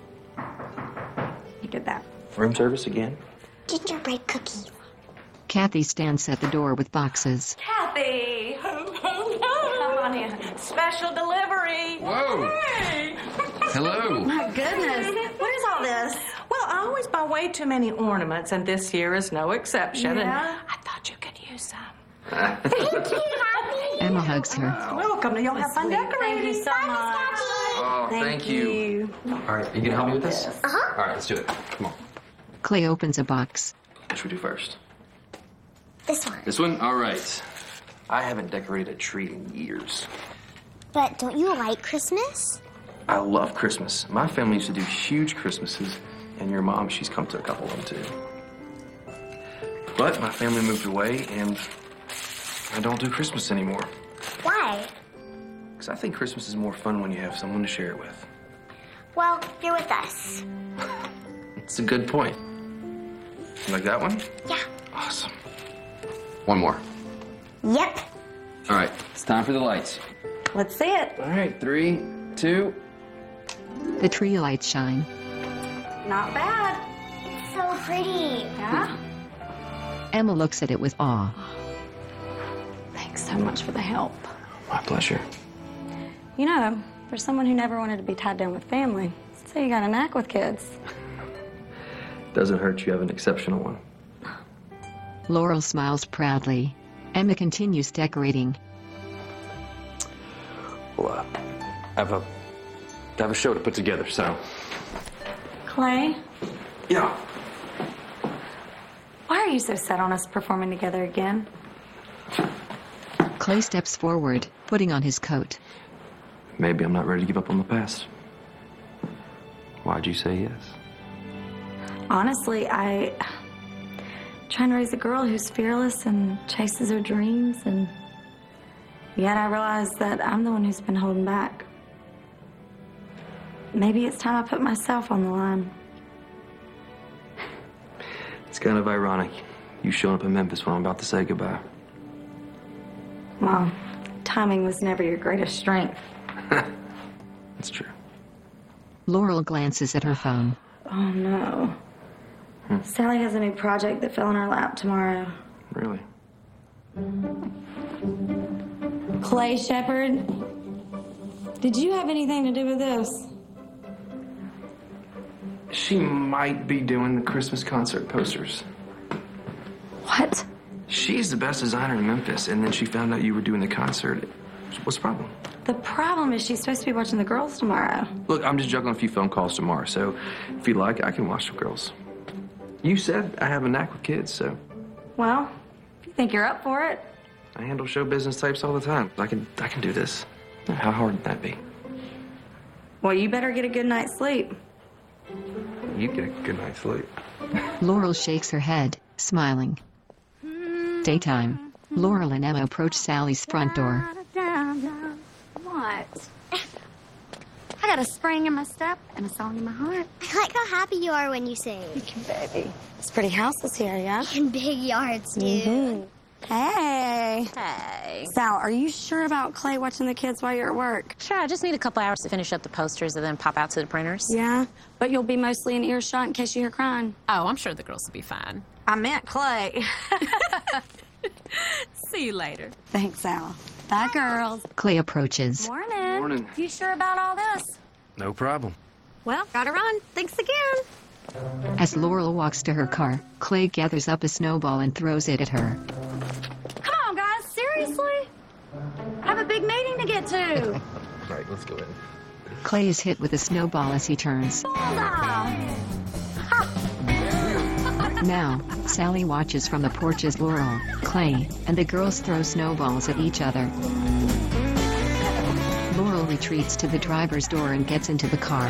You did that. Room service again? Gingerbread cookies. Kathy stands at the door with boxes. Kathy! Ho, ho, ho! Come on in. Special delivery. Whoa. Hey! Hello. My goodness. What is all this? Well, I always buy way too many ornaments, and this year is no exception. Yeah? And I thought you could use some. Thank you, Happy. Emma hugs her. Welcome. You'll have fun decorating. Thank you so much. Oh, thank, you. All right, you gonna help me with this? Uh-huh. All right, let's do it. Come on. Clay opens a box. What should we do first? This one. This one? All right. I haven't decorated a tree in years. But don't you like Christmas? I love Christmas. My family used to do huge Christmases, and your mom, she's come to a couple of them too. But my family moved away, and I don't do Christmas anymore. Why? Because I think Christmas is more fun when you have someone to share it with. Well, you're with us. It's a good point. You like that one? Yeah. Awesome. One more. Yep. All right, it's time for the lights. Let's see it. All right, three, two. The tree lights shine. Not bad. It's so pretty. Yeah? Emma looks at it with awe. Thanks so much for the help. My pleasure. You know, for someone who never wanted to be tied down with family, so you got a knack with kids. Doesn't hurt you have an exceptional one. Laurel smiles proudly. Emma continues decorating. Well, uh, I have a, I have a show to put together, so. Clay, Yeah. why are you so set on us performing together again? Clay steps forward, putting on his coat. Maybe I'm not ready to give up on the past. Why'd you say yes? Honestly, I... trying to raise a girl who's fearless and chases her dreams, and yet I realize that I'm the one who's been holding back. Maybe it's time I put myself on the line. It's kind of ironic, you showing up in Memphis when I'm about to say goodbye. Well, timing was never your greatest strength. It's true. Laurel glances at her phone. Oh, no. Hmm. Sally has a new project that fell in her lap tomorrow. Really? Clay Shepherd, did you have anything to do with this? She might be doing the Christmas concert posters. What? She's the best designer in Memphis, and then she found out you were doing the concert. What's the problem? The problem is she's supposed to be watching the girls tomorrow. Look, I'm just juggling a few phone calls tomorrow, so if you like, I can watch the girls. You said I have a knack with kids, so Well, if you think you're up for it. I handle show business types all the time. I can, I can do this. How hard would that be? Well, you better get a good night's sleep. You get a good night's sleep. Laurel shakes her head, smiling. Daytime. Laurel and Emma approach Sally's front door. What? I got a spring in my step and a song in my heart. I like how happy you are when you sing. Baby. It's pretty houses here, yeah? And big yards, too. Mhm. Hey. Hey. Sal, are you sure about Clay watching the kids while you're at work? Sure, I just need a couple hours to finish up the posters and then pop out to the printers. Yeah, but you'll be mostly in earshot in case you hear crying. Oh, I'm sure the girls will be fine. I meant Clay. See you later. Thanks, Sal. Bye, girls. Clay approaches. Morning. Morning. You sure about all this? No problem. Well, gotta run. Thanks again. As Laurel walks to her car, Clay gathers up a snowball and throws it at her. Come on, guys. Seriously? I have a big meeting to get to. All right, let's go in. Clay is hit with a snowball as he turns. Bullseye. Now, Sally watches from the porch as Laurel, Clay, and the girls throw snowballs at each other. Laurel retreats to the driver's door and gets into the car.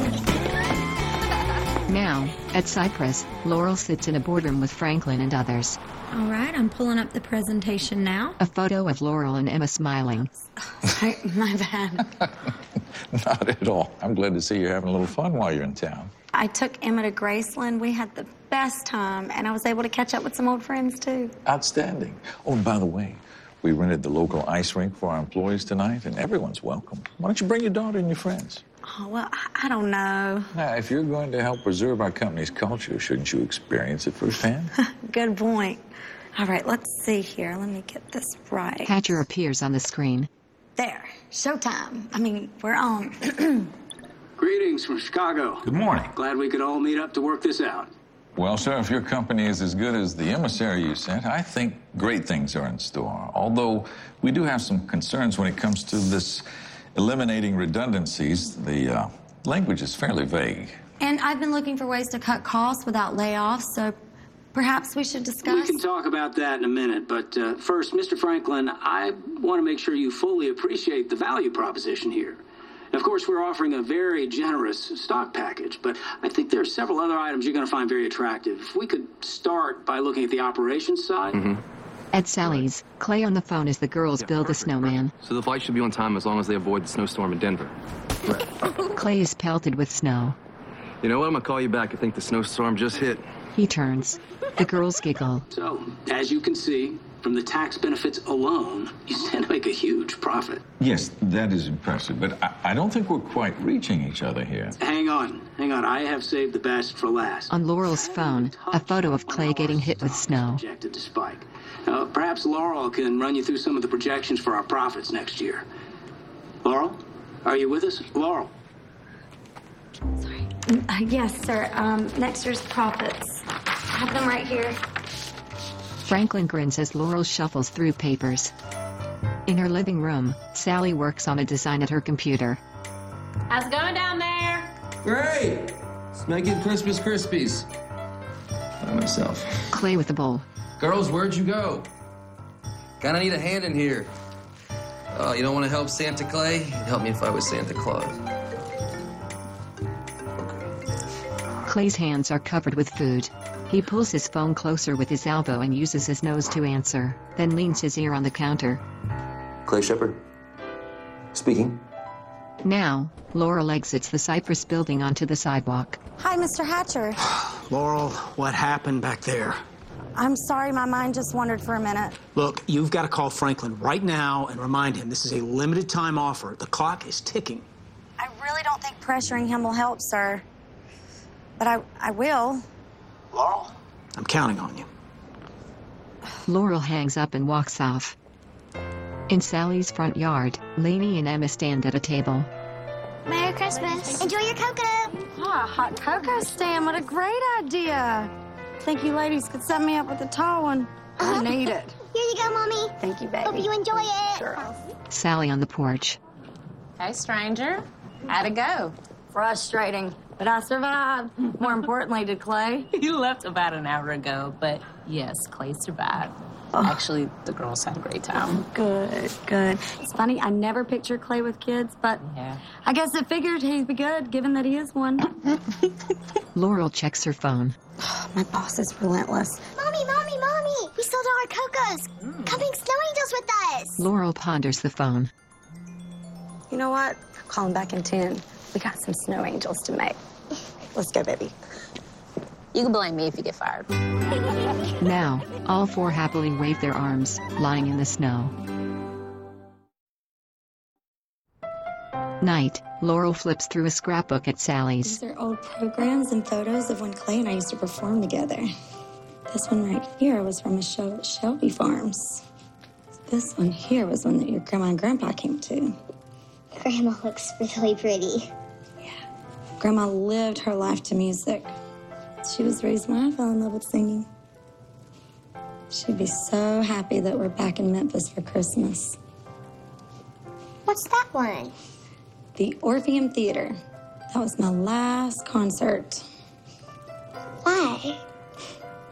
Now, at Cypress, Laurel sits in a boardroom with Franklin and others. All right, I'm pulling up the presentation now. A photo of Laurel and Emma smiling. Sorry, my bad. Not at all. I'm glad to see you're having a little fun while you're in town. I took Emma to Graceland. We had the best time, and I was able to catch up with some old friends, too. Outstanding. Oh, and by the way, we rented the local ice rink for our employees tonight, and everyone's welcome. Why don't you bring your daughter and your friends? Oh, well, I- I don't know. Now, if you're going to help preserve our company's culture, shouldn't you experience it firsthand? Good point. All right, let's see here. Let me get this right. Hatcher appears on the screen. There. Showtime. I mean, we're on. Greetings from Chicago. Good morning. Glad we could all meet up to work this out. Well, sir, if your company is as good as the emissary you sent, I think great things are in store. Although we do have some concerns when it comes to this eliminating redundancies. The uh, language is fairly vague. And I've been looking for ways to cut costs without layoffs, so perhaps we should discuss. We can talk about that in a minute, but uh, first, Mister Franklin, I want to make sure you fully appreciate the value proposition here. Of course, we're offering a very generous stock package, but I think there are several other items you're going to find very attractive. If we could start by looking at the operations side. Mm-hmm. At Sally's, Clay on the phone as the girls build a snowman. So the flight should be on time as long as they avoid the snowstorm in Denver. Clay is pelted with snow. You know what? I'm gonna call you back. I think the snowstorm just hit. He turns. The girls giggle. So, as you can see, from the tax benefits alone, you stand to make a huge profit. Yes, that is impressive, but I, I don't think we're quite reaching each other here. Hang on, hang on. I have saved the best for last. On Laurel's phone, a photo of Clay getting hit with snow. Projected to spike. Uh, perhaps Laurel can run you through some of the projections for our profits next year. Laurel, are you with us? Laurel. Sorry. Uh, yes, sir. Um, next year's profits. I have them right here. Franklin grins as Laurel shuffles through papers. In her living room, Sally works on a design at her computer. How's it going down there? Great! It's making Christmas Krispies. By myself. Clay with the bowl. Girls, where'd you go? Kinda need a hand in here. Oh, you don't want to help Santa Clay? You'd help me if I was Santa Claus. Clay's hands are covered with food. He pulls his phone closer with his elbow and uses his nose to answer, then leans his ear on the counter. Clay Shepard. Speaking. Now, Laurel exits the Cypress building onto the sidewalk. Hi, Mister Hatcher. Laurel, what happened back there? I'm sorry, my mind just wandered for a minute. Look, you've got to call Franklin right now and remind him this is a limited time offer. The clock is ticking. I really don't think pressuring him will help, sir. But I, I will. Laurel? I'm counting on you. Laurel hangs up and walks off. In Sally's front yard, Lainey and Emma stand at a table. Merry Christmas. Enjoy your cocoa. Ah, hot cocoa stand. What a great idea. Think you ladies could set me up with a tall one. I need it. Here you go, Mommy. Thank you, baby. Hope you enjoy it. Girl. Sally on the porch. Hey, stranger. How'd it go? Frustrating, but I survived. More importantly, did Clay? You left about an hour ago, but yes, Clay survived. Oh. Actually, the girls had a great time. Good, good. It's funny, I never pictured Clay with kids, but yeah. I guess I figured he'd be good, given that he is one. Laurel checks her phone. My boss is relentless. Mommy, Mommy, Mommy. We sold all our cocos. Mm. Come bring snow angels with us. Laurel ponders the phone. You know what? Call him back in ten. We got some snow angels to make. Let's go, baby. You can blame me if you get fired. Now, all four happily wave their arms, lying in the snow. Night, Laurel flips through a scrapbook at Sally's. These are old programs and photos of when Clay and I used to perform together. This one right here was from a show at Shelby Farms. This one here was one that your grandma and grandpa came to. Grandma looks really pretty. Yeah. Grandma lived her life to music. She was the reason why I fell in love with singing. She'd be so happy that we're back in Memphis for Christmas. What's that one? The Orpheum Theater. That was my last concert. Why?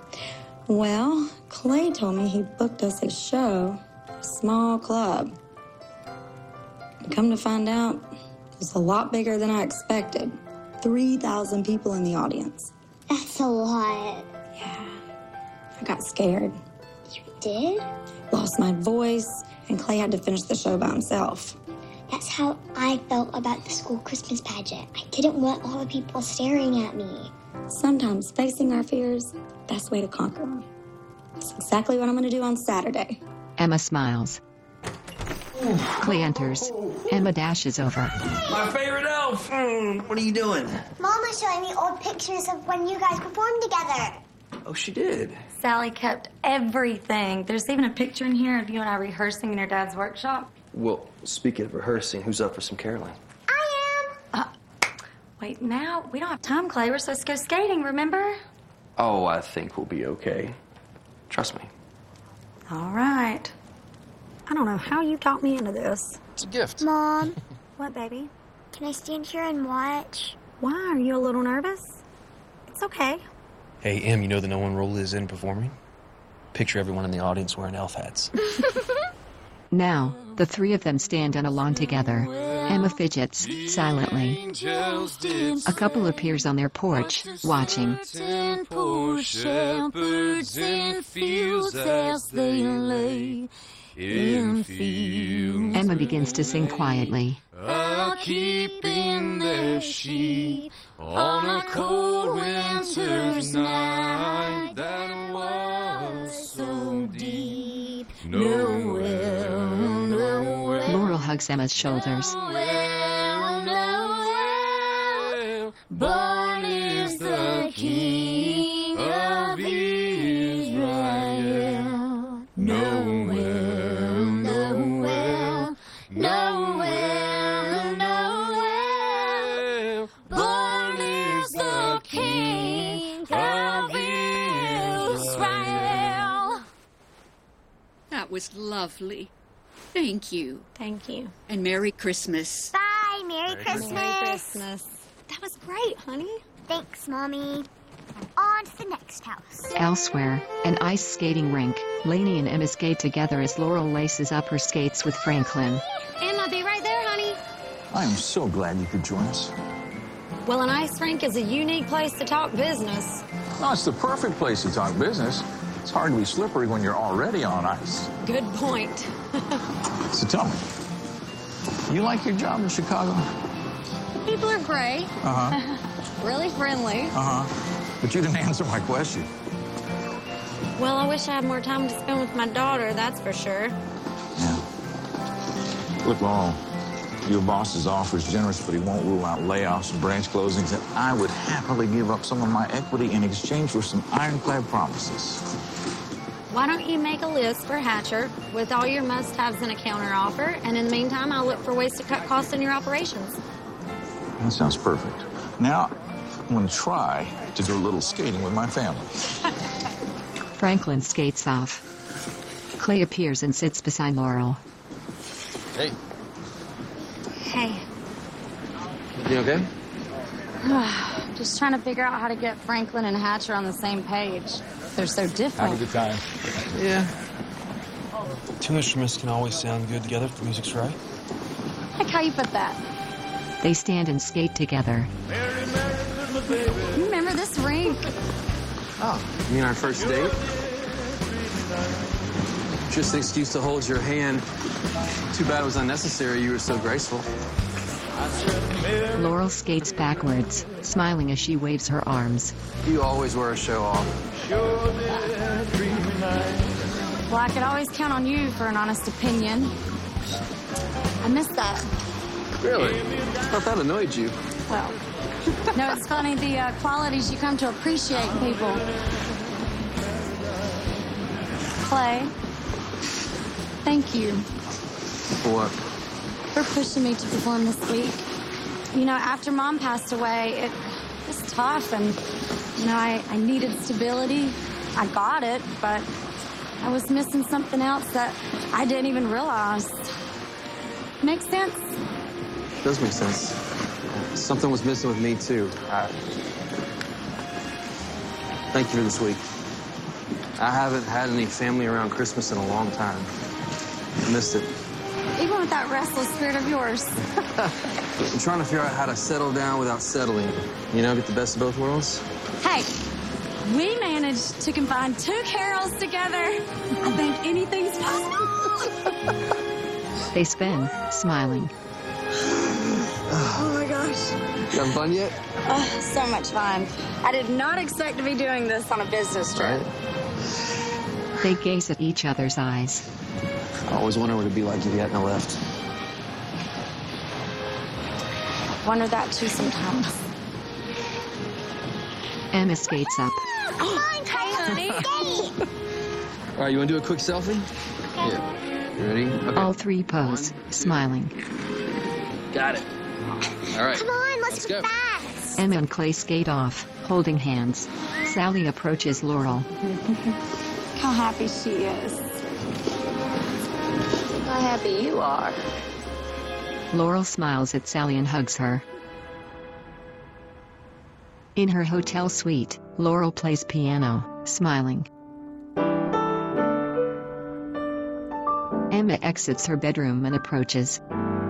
Well, Clay told me he booked us a show, a small club. Come to find out, it was a lot bigger than I expected. three thousand people in the audience. That's a lot. Yeah. I got scared. You did? Lost my voice, and Clay had to finish the show by himself. That's how I felt about the school Christmas pageant. I didn't want all the people staring at me. Sometimes facing our fears, best way to conquer them. It's exactly what I'm going to do on Saturday. Emma smiles. Clay enters. Emma dashes over. My favorite elf! Mm, what are you doing? Mama's showing me old pictures of when you guys performed together. Oh, she did. Sally kept everything. There's even a picture in here of you and I rehearsing in your dad's workshop. Well, speaking of rehearsing, who's up for some caroling? I am. Uh, wait, now? We don't have time, Clay. We're supposed to go skating, remember? Oh, I think we'll be okay. Trust me. All right. I don't know how you talked me into this. It's a gift. Mom. What, baby? Can I stand here and watch? Why? Are you a little nervous? It's okay. Hey, Em, you know the no one role is in performing? Picture everyone in the audience wearing elf hats. Now, the three of them stand on a lawn together. Emma fidgets, silently. A couple appears on their porch, watching. Poor shepherds in fields as they lay in fields. Emma begins to sing quietly. A keeping their sheep on a cold winter's night that was so deep. Nowhere, nowhere. Laurel hugs Emma's shoulders. Nowhere, nowhere. Born is the King of Israel. Nowhere, nowhere, nowhere, nowhere. Born is the King of Israel. That was lovely. Thank you. Thank you. And Merry Christmas. Bye. Merry, Merry Christmas. Merry Christmas. That was great, honey. Thanks, Mommy. On to the next house. Elsewhere, an ice skating rink. Lainey and Emma skate together as Laurel laces up her skates with Franklin. Emma, be right there, honey. I am so glad you could join us. Well, an ice rink is a unique place to talk business. No, it's the perfect place to talk business. It's hard to be slippery when you're already on ice. Good point. So tell me, you like your job in Chicago? People are great. Uh-huh. Really friendly. Uh-huh. But you didn't answer my question. Well, I wish I had more time to spend with my daughter, that's for sure. Look, Laurel, your boss's offer is generous, but he won't rule out layoffs and branch closings, and I would happily give up some of my equity in exchange for some ironclad promises. Why don't you make a list for Hatcher with all your must-haves in a counter offer, and in the meantime, I'll look for ways to cut costs in your operations. That sounds perfect. Now, I'm going to try to do a little skating with my family. Franklin skates off. Clay appears and sits beside Laurel. Hey. Hey. You okay? Just trying to figure out how to get Franklin and Hatcher on the same page. They're so different. Have a good time. Yeah. Two instruments can always sound good together if the music's right. I like how you put that. They stand and skate together. You remember this rink? Oh, you mean our first date? Just an excuse to hold your hand. Too bad it was unnecessary. You were so graceful. Laurel skates backwards, smiling as she waves her arms. You always were a show off. Well, I could always count on you for an honest opinion. I miss that. Really? I thought that annoyed you. Well, no, it's funny, the uh, qualities you come to appreciate in people. Clay, thank you. For what? For pushing me to perform this week. You know, after Mom passed away, it was tough, and, you know, I, I needed stability. I got it, but I was missing something else that I didn't even realize. Makes sense? It does make sense. Something was missing with me, too. I... Thank you for this week. I haven't had any family around Christmas in a long time. I missed it. Even with that restless spirit of yours. I'm trying to figure out how to settle down without settling. You know, get the best of both worlds. Hey, we managed to combine two carols together. I think anything's possible. They spin, smiling. Oh my gosh. You having fun yet? Oh, so much fun. I did not expect to be doing this on a business trip. Right? They gaze at each other's eyes. I always wonder what it'd be like if you hadn't left. Wonder that too sometimes. Emma skates up. Come on, honey. All right, you want to do a quick selfie? Yeah. You ready? Okay. All three pose, smiling. Got it. All right. Come on, let's, let's go go. fast. Emma and Clay skate off, holding hands. Sally approaches Laurel. How happy she is. How happy you are. Laurel smiles at Sally and hugs her. In her hotel suite, Laurel plays piano, smiling. Emma exits her bedroom and approaches.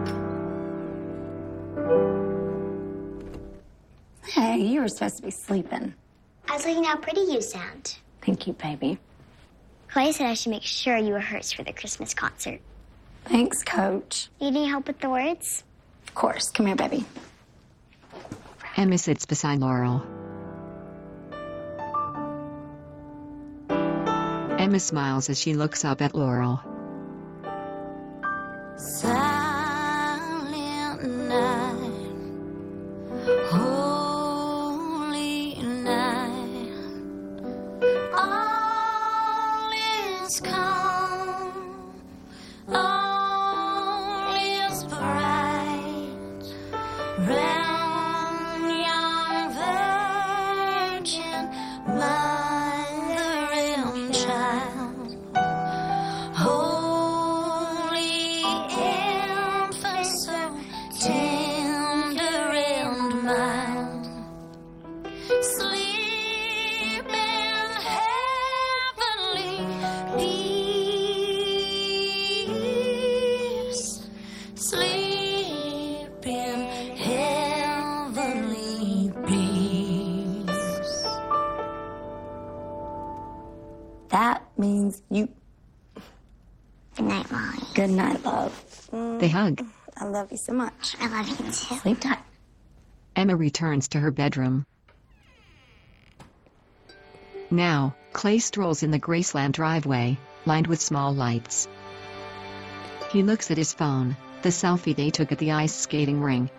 Hey, you were supposed to be sleeping. I was looking how pretty you sound. Thank you, baby. Clay said I should make sure you rehearse for the Christmas concert. Thanks, Coach. Need any help with the words? Of course. Come here, baby. Emma sits beside Laurel. Emma smiles as she looks up at Laurel. Silent night, holy night, all is calm, all is bright, round young virgin, mother and child, holy infant, so tender and mild, sleep in heavenly peace, sleep in heavenly peace. That means you. Good night, Molly. Good night, love. Mm, They hug. I love you so much. I love you too. Sleep tight. Emma returns to her bedroom. Now, Clay strolls in the Graceland driveway, lined with small lights. He looks at his phone, the selfie they took at the ice skating ring.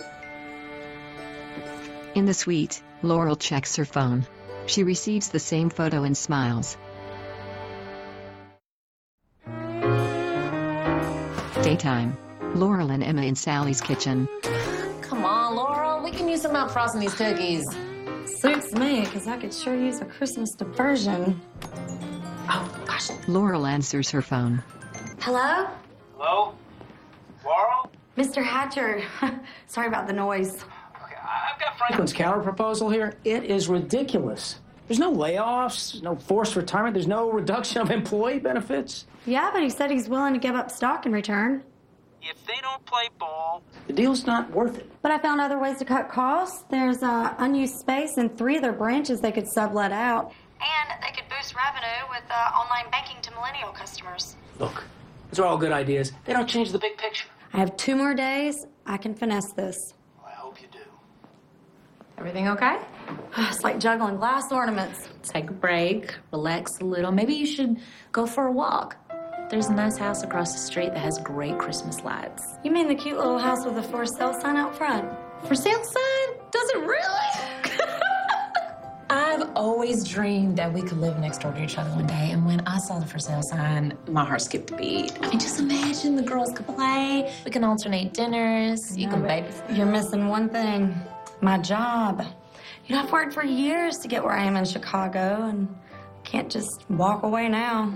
In the suite, Laurel checks her phone. She receives the same photo and smiles. Daytime. Laurel and Emma in Sally's kitchen. Come on, Laurel. We can use some help frosting these cookies. Suits me, because I could sure use a Christmas diversion. Oh, gosh. Laurel answers her phone. Hello? Hello? Laurel? Mister Hatcher. Sorry about the noise. I've got Franklin's counter proposal here. It is ridiculous. There's no layoffs, no forced retirement, there's no reduction of employee benefits. Yeah, but he said he's willing to give up stock in return. If they don't play ball, the deal's not worth it. But I found other ways to cut costs. There's uh, unused space in three of their branches they could sublet out. And they could boost revenue with uh, online banking to millennial customers. Look, these are all good ideas. They don't change the big picture. I have two more days. I can finesse this. I hope you do. Everything okay? It's like juggling glass ornaments. Take a break, relax a little. Maybe you should go for a walk. There's a nice house across the street that has great Christmas lights. You mean the cute little house with the for sale sign out front? For sale sign? Does it really? I've always dreamed that we could live next door to each other one day, and when I saw the for sale sign, my heart skipped a beat. I mean, just imagine the girls could play. We can alternate dinners. You No, can but babysit. You're missing one thing. My job. You know, I've worked for years to get where I am in Chicago, and can't just walk away now.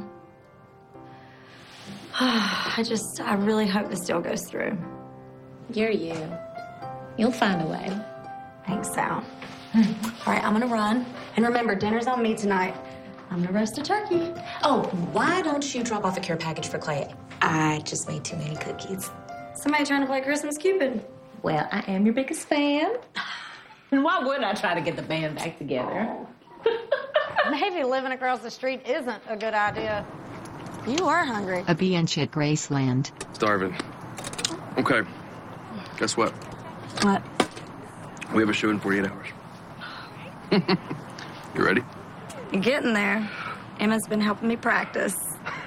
I just, I really hope this deal goes through. You're you. You'll find a way. Thanks, Sal. All right, I'm gonna run. And remember, dinner's on me tonight. I'm gonna roast a turkey. Oh, why don't you drop off a care package for Clay? I just made too many cookies. Somebody trying to play Christmas Cupid. Well, I am your biggest fan. And why would I try to get the band back together? Maybe living across the street isn't a good idea. You are hungry. A bench at Graceland. Starving. Okay. Guess what? What? We have a show in forty-eight hours. You ready? You're getting there. Emma's been helping me practice.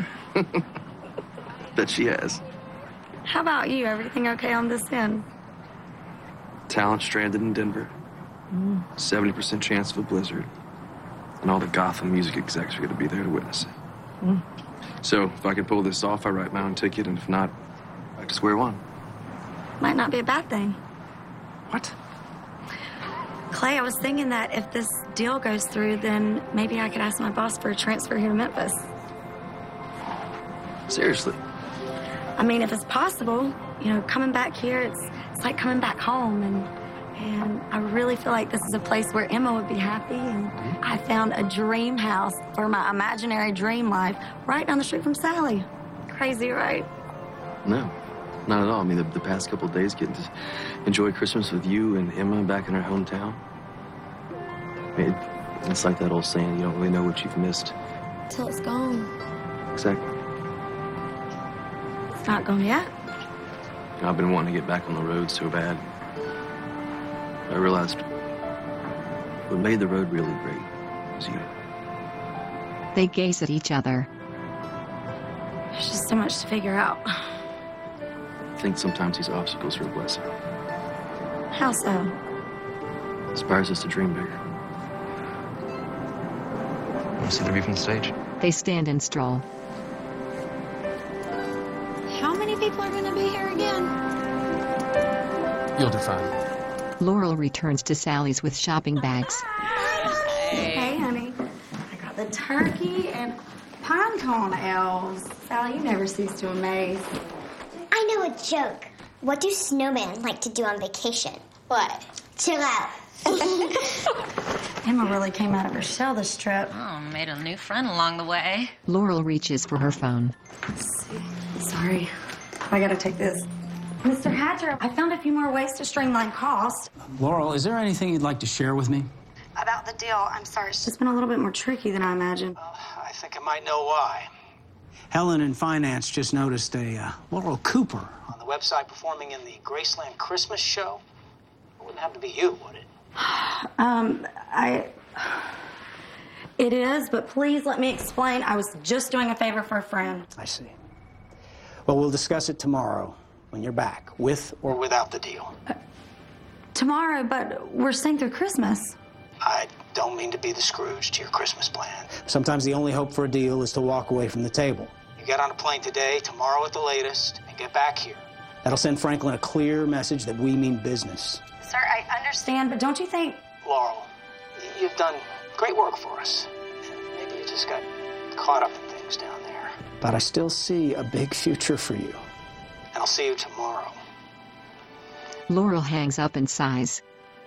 Bet she has. How about you? Everything okay on this end? Talent stranded in Denver. seventy percent chance of a blizzard. And all the Gotham music execs are going to be there to witness it. Mm. So, if I can pull this off, I write my own ticket, and if not, back to square one. Might not be a bad thing. What? Clay, I was thinking that if this deal goes through, then maybe I could ask my boss for a transfer here to Memphis. Seriously? I mean, if it's possible, you know, coming back here, it's it's like coming back home, and and I really feel like this is a place where Emma would be happy, and I found a dream house for my imaginary dream life right down the street from Sally. Crazy, right? No, not at all. I mean, the, the past couple of days getting to enjoy Christmas with you and Emma back in her hometown. I mean, it, it's like that old saying, you don't really know what you've missed. Till it's gone. Exactly. It's not gone yet. You know, I've been wanting to get back on the road so bad. I realized what made the road really great was you. They gaze at each other. There's just so much to figure out. I think sometimes these obstacles are a blessing. How so? Inspires us to dream bigger. Want to see the view from the stage? They stand and stroll. How many people are going to be here again? You'll do fine. Laurel returns to Sally's with shopping bags. Hey, honey. I got the turkey and pine cone elves. Sally, you never cease to amaze. I know a joke. What do snowmen like to do on vacation? What? Chill out. Emma really came out of her shell this trip. Oh, made a new friend along the way. Laurel reaches for her phone. Sorry. I gotta take this. Mister Hatcher, I found a few more ways to streamline costs. Laurel, is there anything you'd like to share with me? About the deal, I'm sorry. It's just been a little bit more tricky than I imagined. I think I might know why. Helen in finance just noticed a uh, Laurel Cooper on the website performing in the Graceland Christmas show. It wouldn't have to be you, would it? Um, I... It is, but please let me explain. I was just doing a favor for a friend. I see. Well, we'll discuss it tomorrow when you're back, with or without the deal. Uh, tomorrow, but we're staying through Christmas. I don't mean to be the Scrooge to your Christmas plan. Sometimes the only hope for a deal is to walk away from the table. You get on a plane today, tomorrow at the latest, and get back here. That'll send Franklin a clear message that we mean business. Sir, I understand, but don't you think... Laurel, you've done great work for us. Maybe you just got caught up in things down there. But I still see a big future for you. And I'll see you tomorrow. Laurel hangs up and sighs.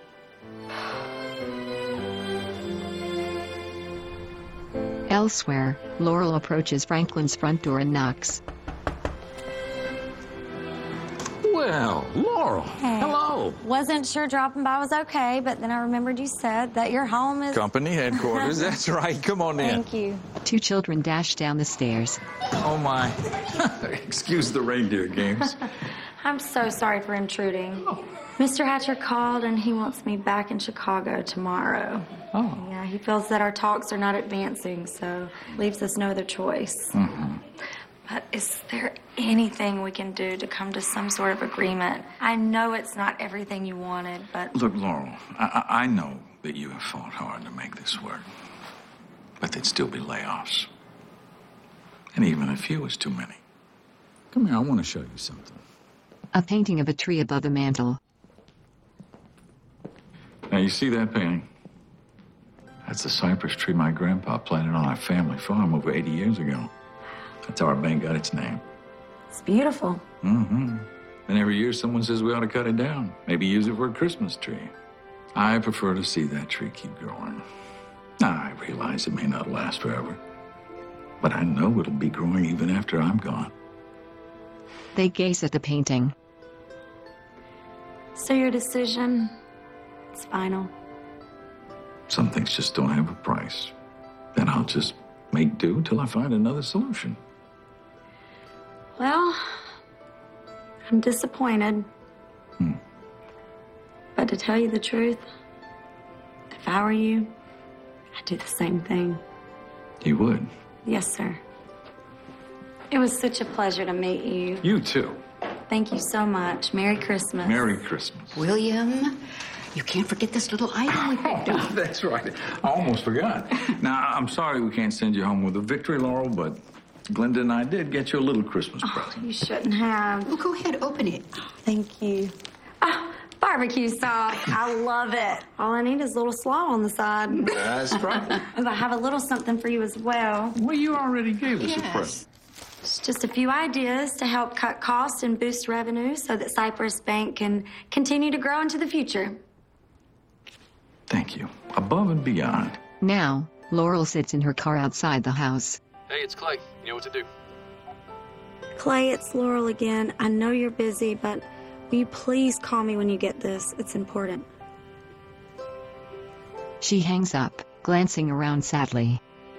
Elsewhere, Laurel approaches Franklin's front door and knocks. Well, Laurel, Hey. hello. Wasn't sure dropping by was okay, but then I remembered you said that your home is... Company headquarters, that's right. Come on in. Thank you. Two children dash down the stairs. Oh, my. Excuse the reindeer games. I'm so sorry for intruding. Mister Hatcher called and he wants me back in Chicago tomorrow. Oh. Yeah, he feels that our talks are not advancing, so leaves us no other choice. Mm-hmm. But is there anything we can do to come to some sort of agreement? I know it's not everything you wanted, but... Look, Laurel, I, I I know that you have fought hard to make this work. But there'd still be layoffs. And even a few is too many. Come here, I want to show you something. A painting of a tree above the mantel. Now, you see that painting? That's the cypress tree my grandpa planted on our family farm over eighty years ago. That's how our bank got its name. It's beautiful. Mm-hmm. And every year someone says we ought to cut it down. Maybe use it for a Christmas tree. I prefer to see that tree keep growing. Now, I realize it may not last forever, but I know it'll be growing even after I'm gone. They gaze at the painting. So your decision is final. Some things just don't have a price. Then I'll just make do till I find another solution. Well, I'm disappointed. Hmm. But to tell you the truth, if I were you, I'd do the same thing. You would? Yes, sir. It was such a pleasure to meet you. You too. Thank you so much. Merry Christmas. Merry Christmas. William, you can't forget this little item we picked up. That's right. I almost forgot. Now, I'm sorry we can't send you home with a victory laurel, but Glenda and I did get you a little Christmas present. You shouldn't have. Well, go ahead, open it. Thank you. Ah, barbecue sauce. I love it. All I need is a little slaw on the side. That's right. And I have a little something for you as well. Well, you already gave us Yes. a present. It's just a few ideas to help cut costs and boost revenue so that Cypress Bank can continue to grow into the future. Thank you. Above and beyond. Now, Laurel sits in her car outside the house. Hey, it's Clay. You know what to do. Clay, it's Laurel again. I know you're busy, but will you please call me when you get this? It's important. She hangs up, glancing around sadly.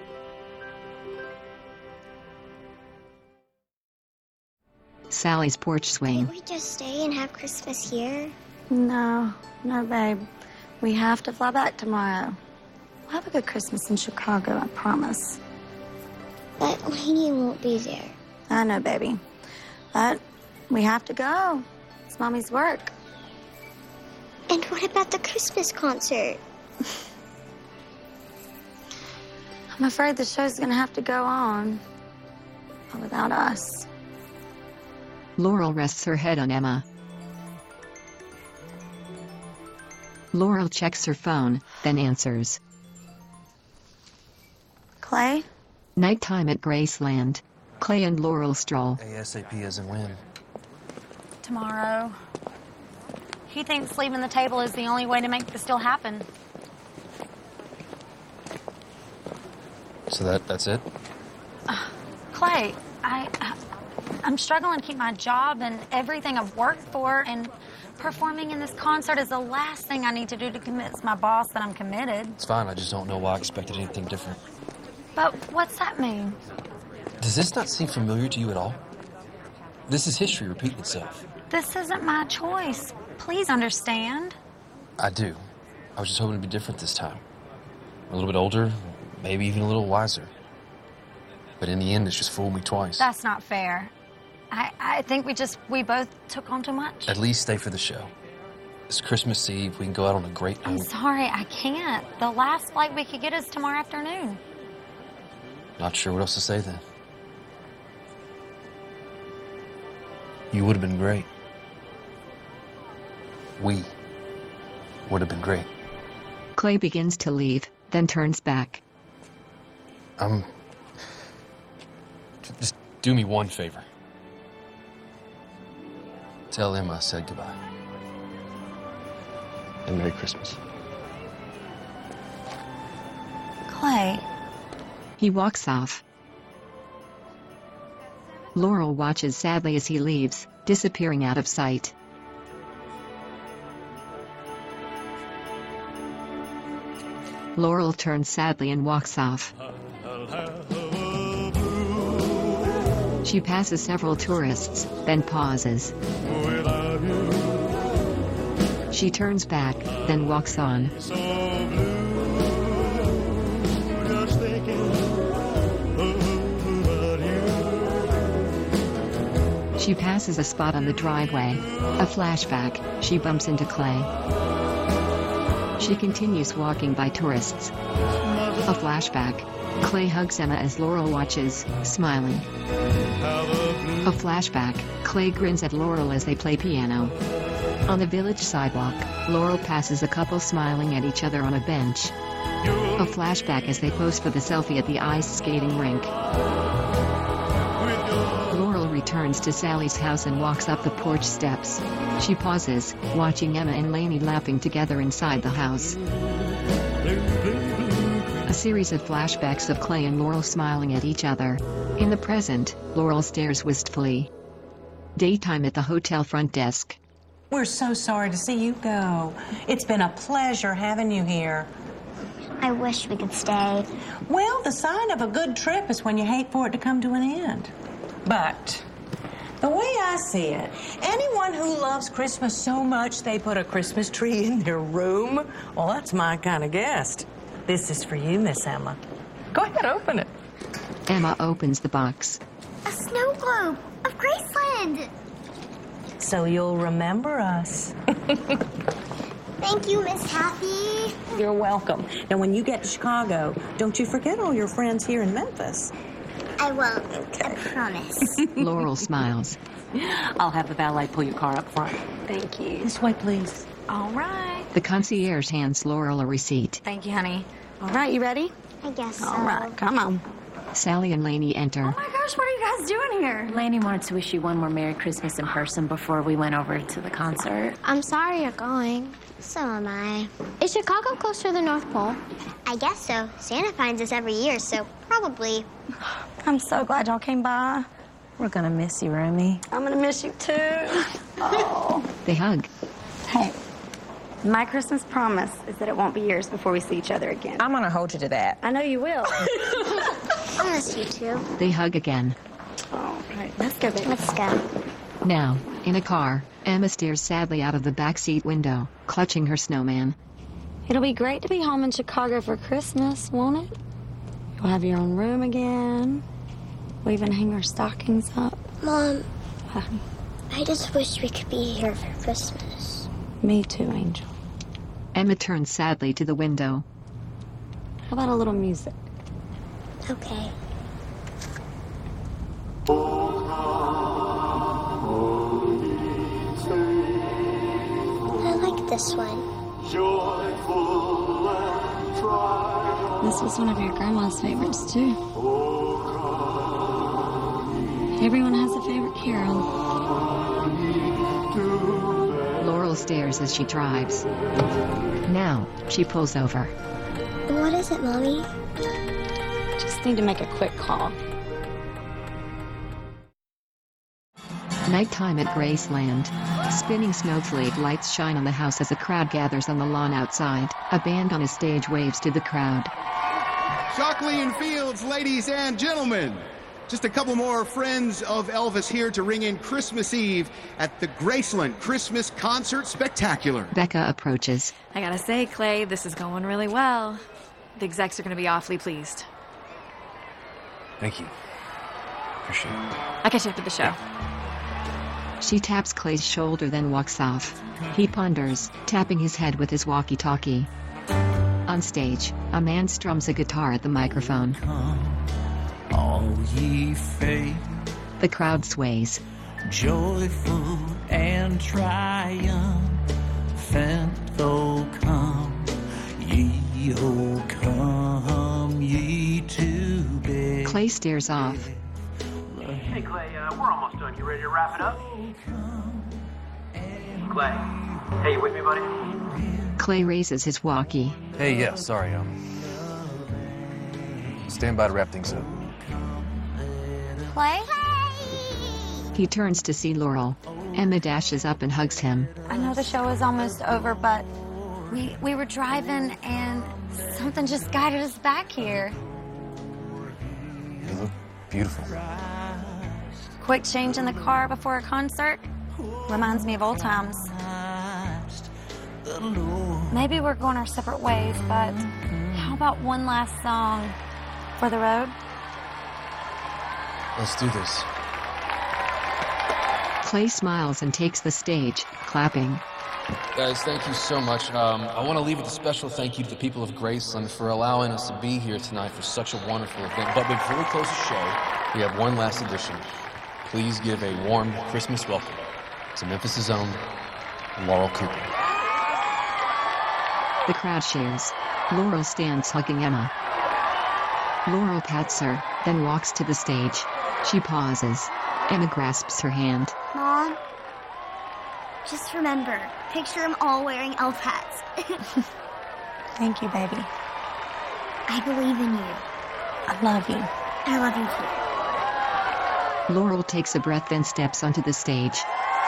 Sally's porch swing. Can we just stay and have Christmas here? No, no, babe. We have to fly back tomorrow. We'll have a good Christmas in Chicago, I promise. But Lainey won't be there. I know, baby. But we have to go. It's Mommy's work. And what about the Christmas concert? I'm afraid the show's gonna have to go on. But without us. Laurel rests her head on Emma. Laurel checks her phone, then answers. Clay? Nighttime at Graceland. Clay and Laurel stroll. ASAP as in when? Tomorrow. He thinks leaving the table is the only way to make this deal happen. So that that's it? Uh, Clay, I, I, I'm struggling to keep my job and everything I've worked for, and performing in this concert is the last thing I need to do to convince my boss that I'm committed. It's fine. I just don't know why I expected anything different. But what's that mean? Does this not seem familiar to you at all? This is history repeating itself. This isn't my choice. Please understand. I do. I was just hoping to be different this time. A little bit older, maybe even a little wiser. But in the end, it's just fooled me twice. That's not fair. I, I think we just, we both took on too much. At least stay for the show. It's Christmas Eve. We can go out on a great I'm note. sorry, I can't. The last flight we could get is tomorrow afternoon. Not sure what else to say then. You would have been great. We would have been great. Clay begins to leave, then turns back. Um, just do me one favor. Tell Emma I said goodbye. And Merry Christmas. Clay. He walks off. Laurel watches sadly as he leaves, disappearing out of sight. Laurel turns sadly and walks off. She passes several tourists, then pauses. She turns back, then walks on. She passes a spot on the driveway. A flashback, she bumps into Clay. She continues walking by tourists. A flashback, Clay hugs Emma as Laurel watches, smiling. A flashback, Clay grins at Laurel as they play piano. On the village sidewalk, Laurel passes a couple smiling at each other on a bench. A flashback as they pose for the selfie at the ice skating rink. Laurel returns to Sally's house and walks up the porch steps. She pauses, watching Emma and Lainey laughing together inside the house. A series of flashbacks of Clay and Laurel smiling at each other. In the present, Laurel stares wistfully. Daytime at the hotel front desk. We're so sorry to see you go. It's been a pleasure having you here. I wish we could stay. Well, the sign of a good trip is when you hate for it to come to an end. But the way I see it, anyone who loves Christmas so much they put a Christmas tree in their room, well, that's my kind of guest. This is for you, Miss Emma. Go ahead, open it. Emma opens the box. A snow globe of Graceland. So you'll remember us. Thank you, Miss Kathy. You're welcome. Now, when you get to Chicago, don't you forget all your friends here in Memphis. I won't. I promise. Laurel smiles. I'll have the valet pull your car up front. Thank you. This way, please. All right. The concierge hands Laurel a receipt. Thank you, honey. All right, you ready? I guess so. All right, come on. Sally and Lainey enter. Oh my gosh, what are you guys doing here? Laney wanted to wish you one more Merry Christmas in person before we went over to the concert. I'm sorry you're going. So am I. Is Chicago close to the North Pole? I guess so. Santa finds us every year, so probably. I'm so glad y'all came by. We're gonna miss you, Romy. I'm gonna miss you too. Oh. They hug. Hey, my Christmas promise is that it won't be years before we see each other again. I'm gonna hold you to that. I know you will. I'll miss you too. They hug again. All right, let's go, baby. Let's go. Now, in a car, Emma stares sadly out of the backseat window, clutching her snowman. It'll be great to be home in Chicago for Christmas, won't it? You'll have your own room again. We'll even hang our stockings up. Mom, Uh, I just wish we could be here for Christmas. me too, Angel. Emma turns sadly to the window. How about a little music? Okay. I like this one. This was one of your grandma's favorites, too. Everyone has a favorite carol. Laurel stares as she drives. Now, she pulls over. What is it, Mommy? Just need to make a quick call. Nighttime at Graceland. Spinning snowflake lights shine on the house as a crowd gathers on the lawn outside. A band on a stage waves to the crowd. Jacqueline Fields, ladies and gentlemen. Just a couple more friends of Elvis here to ring in Christmas Eve at the Graceland Christmas Concert Spectacular. Becca approaches. I gotta say, Clay, this is going really well. The execs are gonna be awfully pleased. Thank you. Appreciate it. I'll catch you after the show. She taps Clay's shoulder, then walks off. He ponders, tapping his head with his walkie-talkie. On stage, a man strums a guitar at the microphone. All ye faith, The crowd sways. joyful and triumphant, oh come, ye, oh come, ye to bed. Clay stares off. Hey, Clay, uh, we're almost done. You ready to wrap it up? Clay, hey, you with me, buddy? Clay raises his walkie. Hey, yeah, sorry. Um, stand by to wrap things up. Clay? He turns to see Laurel. Emma dashes up and hugs him. I know the show is almost over, but we we were driving and something just guided us back here. You look beautiful. Quick change in the car before a concert reminds me of old times. Maybe we're going our separate ways, but how about one last song for the road? Let's do this. Clay smiles and takes the stage, clapping. Guys, thank you so much. Um, I want to leave with a special thank you to the people of Graceland for allowing us to be here tonight for such a wonderful event. But before we close the show, we have one last addition. Please give a warm Christmas welcome to Memphis' own Laurel Cooper. The crowd cheers. Laurel stands hugging Emma. Laurel pats her, then walks to the stage. She pauses. Emma grasps her hand. Mom, just remember, picture them all wearing elf hats. Thank you, baby. I believe in you. I love you. I love you too. Laurel takes a breath, then steps onto the stage.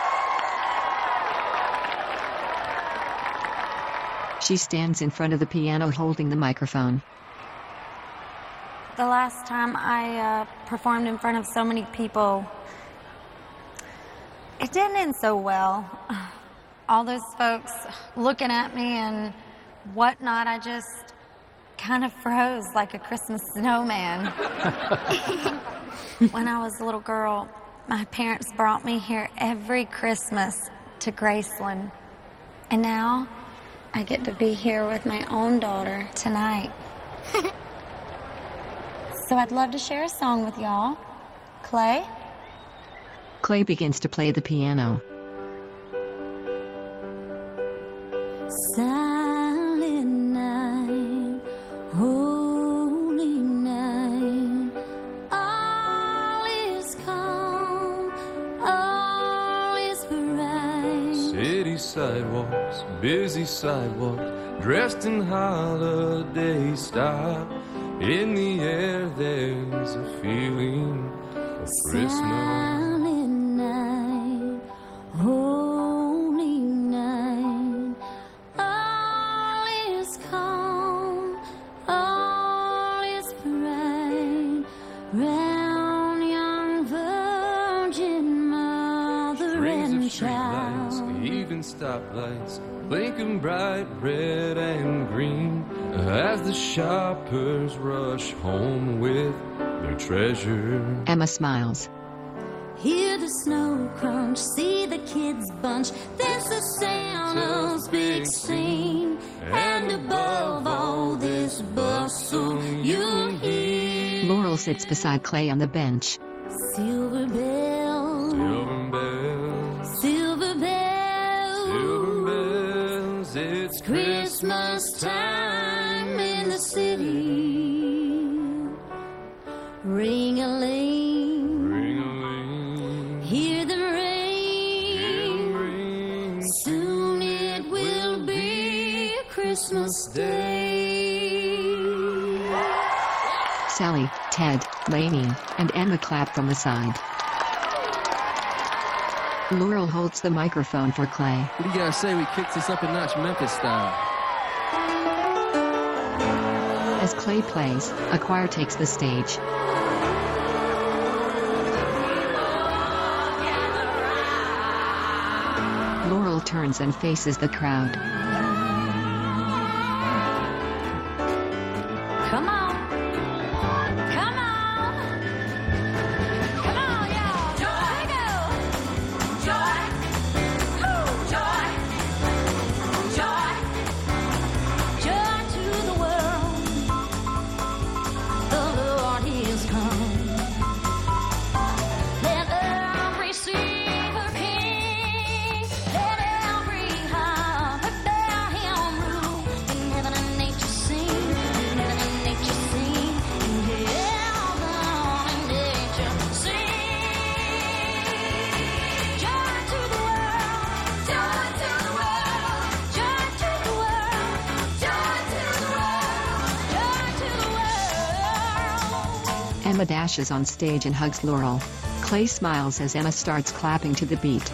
She stands in front of the piano holding the microphone. The last time I uh, performed in front of so many people, it didn't end so well. All those folks looking at me and whatnot, I just kind of froze like a Christmas snowman. When I was a little girl, my parents brought me here every Christmas to Graceland. And now I get to be here with my own daughter tonight. So I'd love to share a song with y'all. Clay? Clay begins to play the piano. Silent night, holy night, all is calm, all is bright. City sidewalks, busy sidewalks, dressed in holiday style. In the air there's a feeling of Christmas. Silent night, holy night, all is calm, all is bright. Round young virgin mother Strings and of streetlights, child. even stoplights, blinking bright red and green as the shoppers rush home with their treasure. Emma smiles. Hear the snow crunch, see the kids bunch. There's the Santa's big scene, and above all this bustle, you hear Laurel sits beside Clay on the bench. silver bells, Silver bells, silver bells, silver bells, it's Christmas time in the city. Ring-a-ling, ring-a-ling, hear them ring. Soon it will be Christmas Day. Sally, Ted, Lainey, and Emma clap from the side. Laurel holds the microphone for Clay. What do you guys say we kick this up a notch Memphis style? As Clay plays, a choir takes the stage. Laurel turns and faces the crowd. Come on. Come on. Come on, y'all. Joy. Go. Joy. Woo. Joy. Joy. Joy to the world. The Lord is come. Let earth receive her King. Let every heart bear him rule. In heaven and nature sing. In heaven and nature sing. In heaven and nature sing. Joy to the world. Joy to the world. Joy to the world. Joy to the world. Joy to the world. Emma dashes on stage and hugs Laurel. Clay smiles as Emma starts clapping to the beat.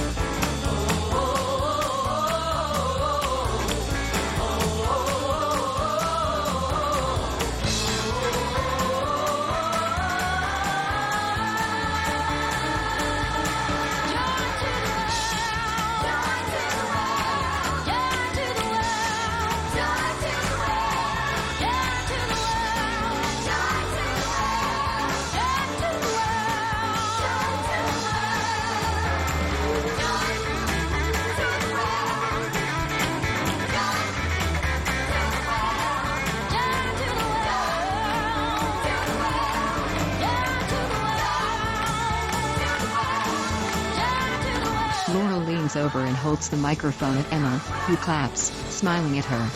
Laurel leans over and holds the microphone at Emma, who claps, smiling at her.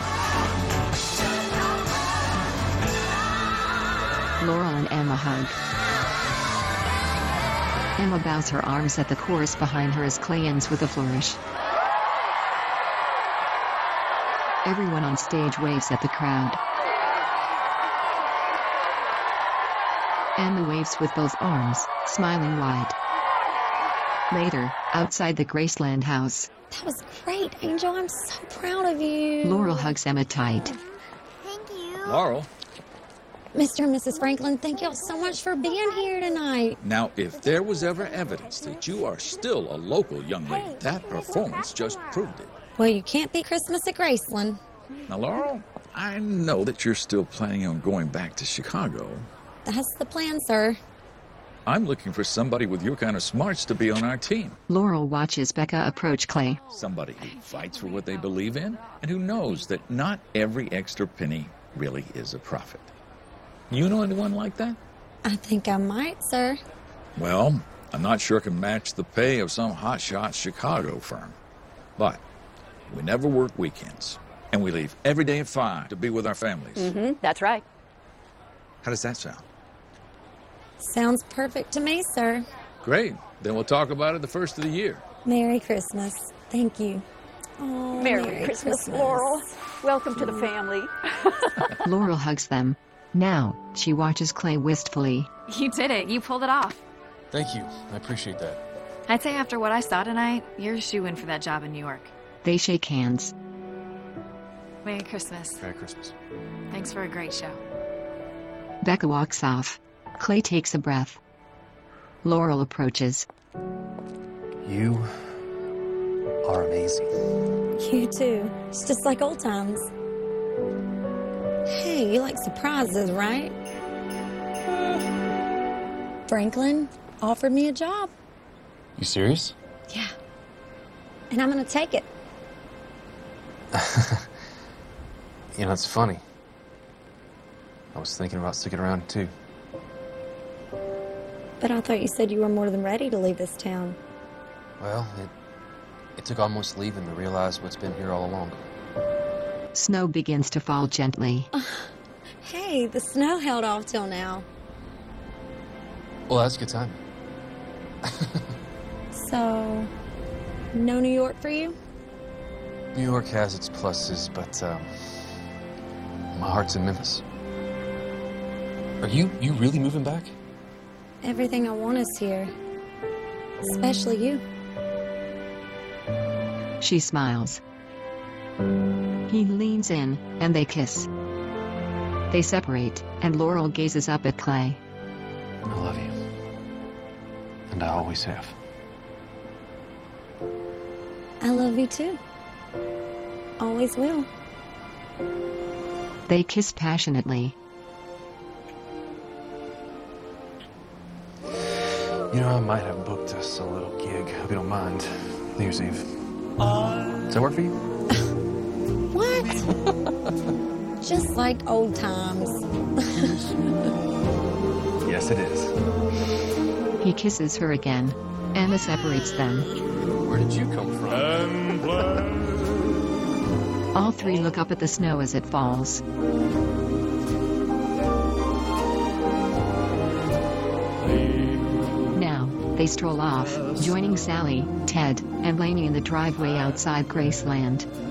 Laurel and Emma hug. Emma bows her arms at the chorus behind her as Clay ends with a flourish. Everyone on stage waves at the crowd. Emma waves with both arms, smiling wide. Later, outside the Graceland house, That was great, Angel. I'm so proud of you. Laurel hugs Emma tight. Laurel, Mister and Missus Franklin, thank y'all so much for being here tonight. now if there was ever evidence that you are still a local young lady, that performance just proved it. Well, you can't beat Christmas at Graceland. Now, Laurel, I know that you're still planning on going back to Chicago. That's the plan, sir. I'm looking for somebody with your kind of smarts to be on our team. Laurel watches Becca approach Clay. Somebody who fights for what they believe in and who knows that not every extra penny really is a profit. You know anyone like that? I think I might, sir. Well, I'm not sure I can match the pay of some hotshot Chicago firm. But we never work weekends, and we leave every day at five to be with our families. Mm-hmm, that's right. How does that sound? Sounds perfect to me, sir. Great. Then we'll talk about it the first of the year. Merry Christmas. Thank you. Oh, Merry, Merry Christmas, Christmas. Laurel. Welcome to the family. Laurel hugs them. Now, she watches Clay wistfully. You did it. You pulled it off. Thank you. I appreciate that. I'd say after what I saw tonight, you're a shoo-in for that job in New York. They shake hands. Merry Christmas. Merry Christmas. Thanks for a great show. Becca walks off. Clay takes a breath. Laurel approaches. You are amazing. You too. It's just like old times. Hey, you like surprises, right? Franklin offered me a job. You serious? Yeah. And I'm gonna take it. You know, it's funny. I was thinking about sticking around too. But I thought you said you were more than ready to leave this town. Well, it it took almost leaving to realize what's been here all along. Snow begins to fall gently. Hey, the snow held off till now. Well, that's a good time. So, no New York for you? New York has its pluses, but um, my heart's in Memphis. Are you you really moving back? Everything I want is here. Especially you. She smiles. He leans in, and they kiss. They separate, and Laurel gazes up at Clay. I love you. And I always have. I love you too. Always will. They kiss passionately. You know, I might have booked us a little gig. Hope you don't mind. New Year's Eve. Does that work for you? What? Just like old times. Yes, it is. He kisses her again. Emma separates them. Where did you come from? All three look up at the snow as it falls. Now, they stroll off, joining Sally, Ted, and Lainey in the driveway outside Graceland.